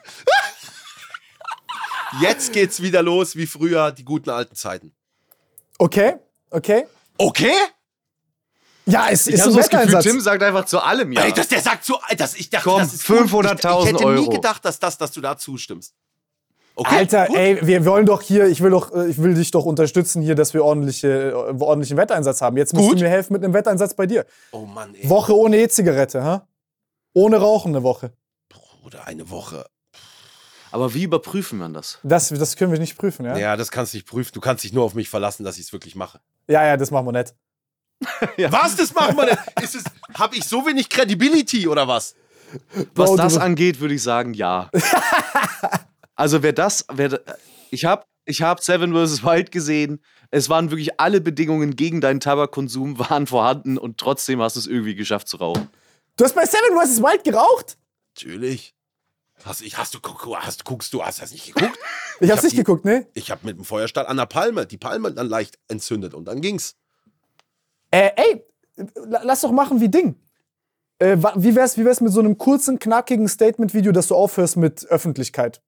Jetzt geht's wieder los, wie früher, die guten alten Zeiten. Okay? Okay? Ja, es Ich ist habe ein so das Gefühl, Wetteinsatz. Tim sagt einfach zu allem ja. Ey, der sagt so, ich dachte, Komm, das ist gut. 500.000 Ich hätte Euro. nie gedacht, dass du da zustimmst. Okay, Alter, gut. ey, wir wollen doch hier, ich will dich doch unterstützen hier, dass wir ordentlichen Wetteinsatz haben. Jetzt musst Gut. du mir helfen mit einem Wetteinsatz bei dir. Oh Mann, ey. Woche ohne E-Zigarette, ha? Ohne Rauchen eine Woche. Oder eine Woche. Aber wie überprüfen wir das? Das können wir nicht prüfen, ja? Ja, das kannst du nicht prüfen. Du kannst dich nur auf mich verlassen, dass ich es wirklich mache. Ja, das machen wir nicht. Ja. Was? Das machen wir nicht? Habe ich so wenig Credibility oder was? Was Bro, das du- angeht, würde ich sagen, ja. Also ich hab Seven vs. Wild gesehen. Es waren wirklich alle Bedingungen gegen deinen Tabakkonsum waren vorhanden und trotzdem hast du es irgendwie geschafft zu rauchen. Du hast bei Seven vs. Wild geraucht? Natürlich. Hast du das nicht geguckt? Ich hab's hab nicht geguckt, ne? Ich habe mit dem Feuerstahl an der Palme, die Palme dann leicht entzündet und dann ging's. Ey, lass doch machen wie Ding. Wie wär's mit so einem kurzen, knackigen Statement-Video, dass du aufhörst mit Öffentlichkeit?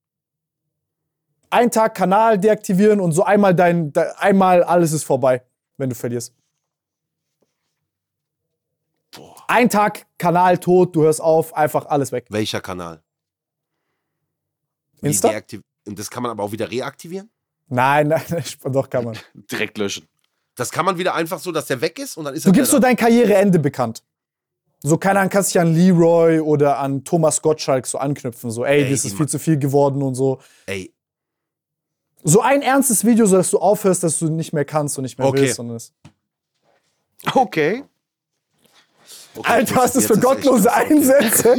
Ein Tag Kanal deaktivieren und so einmal einmal alles ist vorbei, wenn du verlierst. Boah. Ein Tag Kanal tot, du hörst auf, einfach alles weg. Welcher Kanal? Wie Insta? Und das kann man aber auch wieder reaktivieren? Nein, doch kann man. Direkt löschen. Das kann man wieder einfach so, dass der weg ist und dann ist Du er gibst so wieder dein Karriereende bekannt. So, keine Ahnung, kannst dich an Leroy oder an Thomas Gottschalk so anknüpfen. So, ey, das die ist viel zu viel geworden und so. da. Ey, So ein ernstes Video, so dass du aufhörst, dass du nicht mehr kannst und nicht mehr Okay. willst. Und das Okay. okay, Alter, was ist das für jetzt gottlose echt- Einsätze?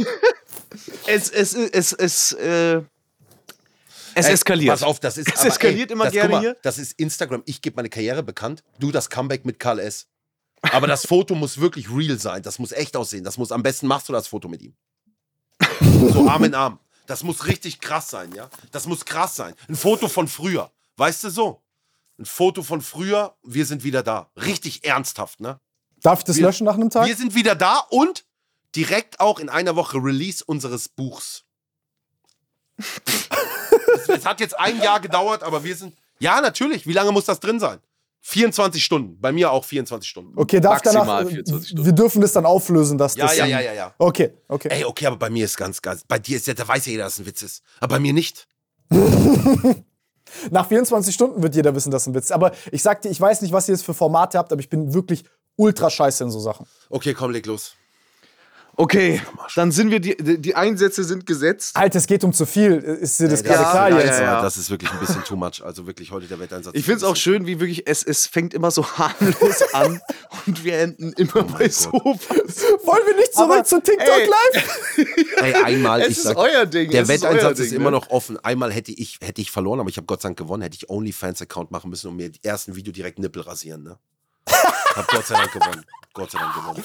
Es eskaliert. Pass auf, das ist Es eskaliert immer gerne guck mal, hier. Das ist Instagram. Ich gebe meine Karriere bekannt. Du das Comeback mit Karl S. Aber das Foto muss wirklich real sein. Das muss echt aussehen. Am besten machst du das Foto mit ihm. So Arm in Arm. Das muss richtig krass sein, ja? Das muss krass sein. Ein Foto von früher. Weißt du so? Ein Foto von früher. Wir sind wieder da. Richtig ernsthaft, ne? Darf ich das löschen nach einem Tag? Wir sind wieder da und direkt auch in einer Woche Release unseres Buchs. Es hat jetzt ein Jahr gedauert, aber wir sind. Ja, natürlich. Wie lange muss das drin sein? 24 Stunden. Bei mir auch 24 Stunden. Okay, darf Maximal danach. 24 Stunden. Wir dürfen das dann auflösen, dass das. Ja. Okay. Ey, okay, aber bei mir ist ganz. Bei dir ist ja, da weiß ja jeder, dass es ein Witz ist. Aber bei mir nicht. Nach 24 Stunden wird jeder wissen, dass ein Witz ist. Aber ich sag dir, ich weiß nicht, was ihr jetzt für Formate habt, aber ich bin wirklich ultra scheiße in so Sachen. Okay, komm, leg los. Okay, dann sind wir, die Einsätze sind gesetzt. Alter, es geht um zu viel. Ist dir das Ey, gerade ja, klar ja, jetzt? ja. Das ist wirklich ein bisschen too much. Also wirklich heute der Wetteinsatz. Ich finde es auch schön, wie wirklich, es fängt immer so harmlos an und wir enden immer bei Gott. sowas. Wollen wir nicht zurück Aber, zu TikTok ey. live? Ey, einmal, Es ich ist sag, euer Ding. der es ist euer Wetteinsatz Ding, ist immer ne? noch offen. Einmal hätte ich verloren, aber ich habe Gott sei Dank gewonnen. Hätte ich OnlyFans-Account machen müssen und mir im ersten Video direkt Nippel rasieren, ne? Hab Gott sei Dank gewonnen. Gott sei Dank gewonnen.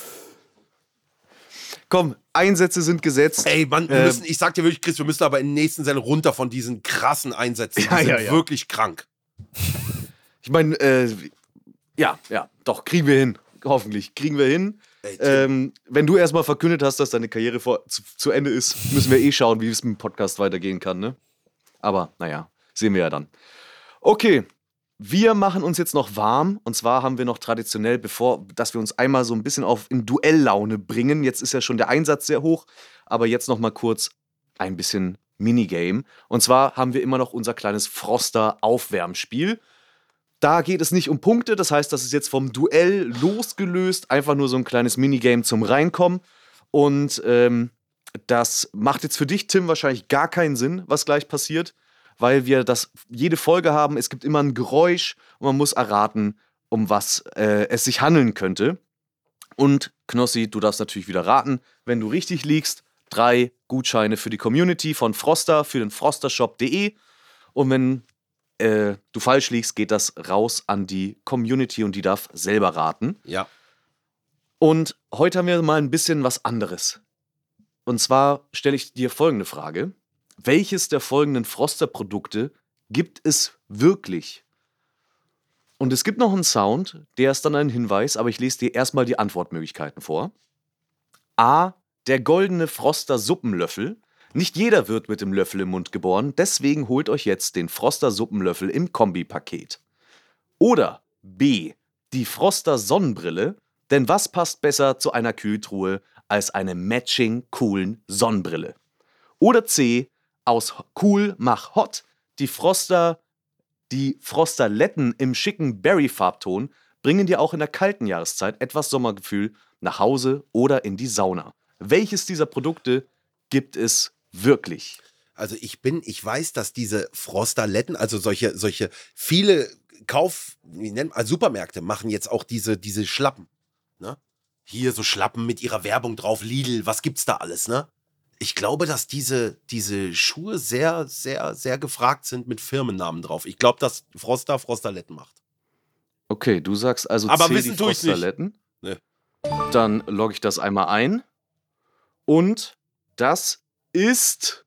Komm, Einsätze sind gesetzt. Ey, Mann, ich sag dir wirklich, Chris, wir müssen aber in der nächsten Sendung runter von diesen krassen Einsätzen. Die Ja, sind ja. wirklich krank. Ich meine, ja, doch, kriegen wir hin. Hoffentlich kriegen wir hin. Ey, Tim. Wenn du erstmal verkündet hast, dass deine Karriere zu Ende ist, müssen wir schauen, wie es mit dem Podcast weitergehen kann, ne? Aber, naja, sehen wir ja dann. Okay, wir machen uns jetzt noch warm. Und zwar haben wir noch traditionell, dass wir uns einmal so ein bisschen in Duelllaune bringen. Jetzt ist ja schon der Einsatz sehr hoch, aber jetzt noch mal kurz ein bisschen Minigame. Und zwar haben wir immer noch unser kleines Froster-Aufwärmspiel. Da geht es nicht um Punkte, das heißt, das ist jetzt vom Duell losgelöst, einfach nur so ein kleines Minigame zum Reinkommen. Und das macht jetzt für dich, Tim, wahrscheinlich gar keinen Sinn, was gleich passiert, weil wir jede Folge haben, es gibt immer ein Geräusch und man muss erraten, um was es sich handeln könnte. Und Knossi, du darfst natürlich wieder raten, wenn du richtig liegst, 3 Gutscheine für die Community von Froster für den frostershop.de. Und wenn du falsch liegst, geht das raus an die Community und die darf selber raten. Ja. Und heute haben wir mal ein bisschen was anderes. Und zwar stelle ich dir folgende Frage. Welches der folgenden Froster-Produkte gibt es wirklich? Und es gibt noch einen Sound, der ist dann ein Hinweis, aber ich lese dir erstmal die Antwortmöglichkeiten vor. A. Der goldene Froster-Suppenlöffel. Nicht jeder wird mit dem Löffel im Mund geboren, deswegen holt euch jetzt den Froster-Suppenlöffel im Kombipaket. Oder B. Die Froster-Sonnenbrille, denn was passt besser zu einer Kühltruhe als eine matching coolen Sonnenbrille? Oder C. Aus Cool mach Hot, die Frosterletten im schicken Berry-Farbton bringen dir auch in der kalten Jahreszeit etwas Sommergefühl nach Hause oder in die Sauna. Welches dieser Produkte gibt es Wirklich? Also ich weiß, dass diese Frostaletten, also solche viele Supermärkte machen jetzt auch diese Schlappen, ne? Hier so Schlappen mit ihrer Werbung drauf, Lidl, was gibt's da alles, ne? Ich glaube, dass diese Schuhe sehr, sehr, sehr gefragt sind mit Firmennamen drauf. Ich glaube, dass Froster Frostaletten macht. Okay, du sagst also Aber C, wissen die tue ich's nicht. Frostaletten. Nee. Dann logge ich das einmal ein. Und das ist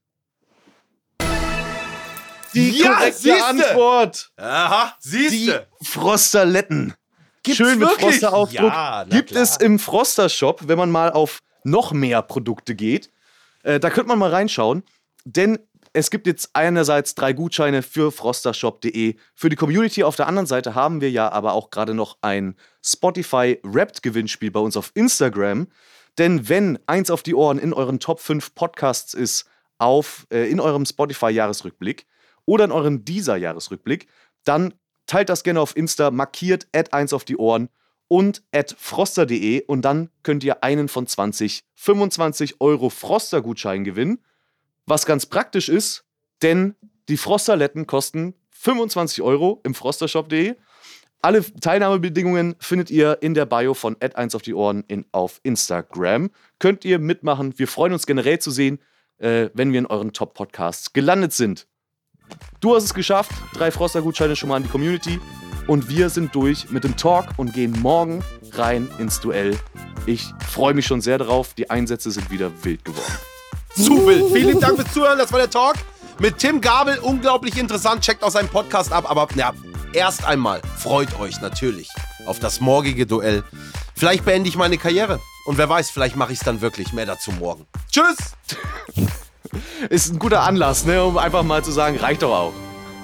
die korrekte siehste! Antwort. Aha, Die siehste. Frostaletten. Gibt's Schön mit wirklich? Froster-Aufdruck. Ja, na Gibt klar. es im Froster-Shop, wenn man mal auf noch mehr Produkte geht. Da könnte man mal reinschauen. Denn es gibt jetzt einerseits 3 Gutscheine für frostershop.de für die Community. Auf der anderen Seite haben wir ja aber auch gerade noch ein Spotify-Wrapped-Gewinnspiel bei uns auf Instagram. Denn wenn eins auf die Ohren in euren Top 5 Podcasts ist, in eurem Spotify-Jahresrückblick oder in eurem Deezer-Jahresrückblick, dann teilt das gerne auf Insta, markiert @1 auf die Ohren und @froster.de und dann könnt ihr einen von 25 € Froster-Gutschein gewinnen. Was ganz praktisch ist, denn die Frostaletten kosten 25 € im frostershop.de. Alle Teilnahmebedingungen findet ihr in der Bio von @1 auf die Ohren auf Instagram. Könnt ihr mitmachen. Wir freuen uns generell zu sehen, wenn wir in euren Top-Podcasts gelandet sind. Du hast es geschafft. 3 Froster-Gutscheine schon mal an die Community. Und wir sind durch mit dem Talk und gehen morgen rein ins Duell. Ich freue mich schon sehr darauf. Die Einsätze sind wieder wild geworden. Zu wild. Vielen lieben Dank fürs Zuhören. Das war der Talk mit Tim Gabel. Unglaublich interessant. Checkt auch seinen Podcast ab. Aber ja, erst einmal freut euch natürlich auf das morgige Duell. Vielleicht beende ich meine Karriere. Und wer weiß, vielleicht mache ich es dann wirklich. Mehr dazu morgen. Tschüss! Ist ein guter Anlass, ne, um einfach mal zu sagen, reicht doch auch.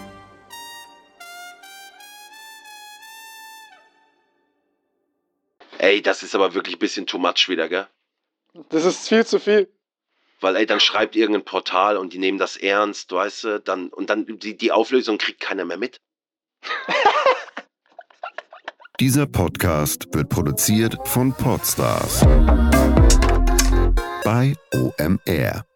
Ey, das ist aber wirklich ein bisschen too much wieder, gell? Das ist viel zu viel. Weil, ey, dann schreibt irgendein Portal und die nehmen das ernst, weißt du? Dann die Auflösung kriegt keiner mehr mit. Dieser Podcast wird produziert von Podstars bei OMR.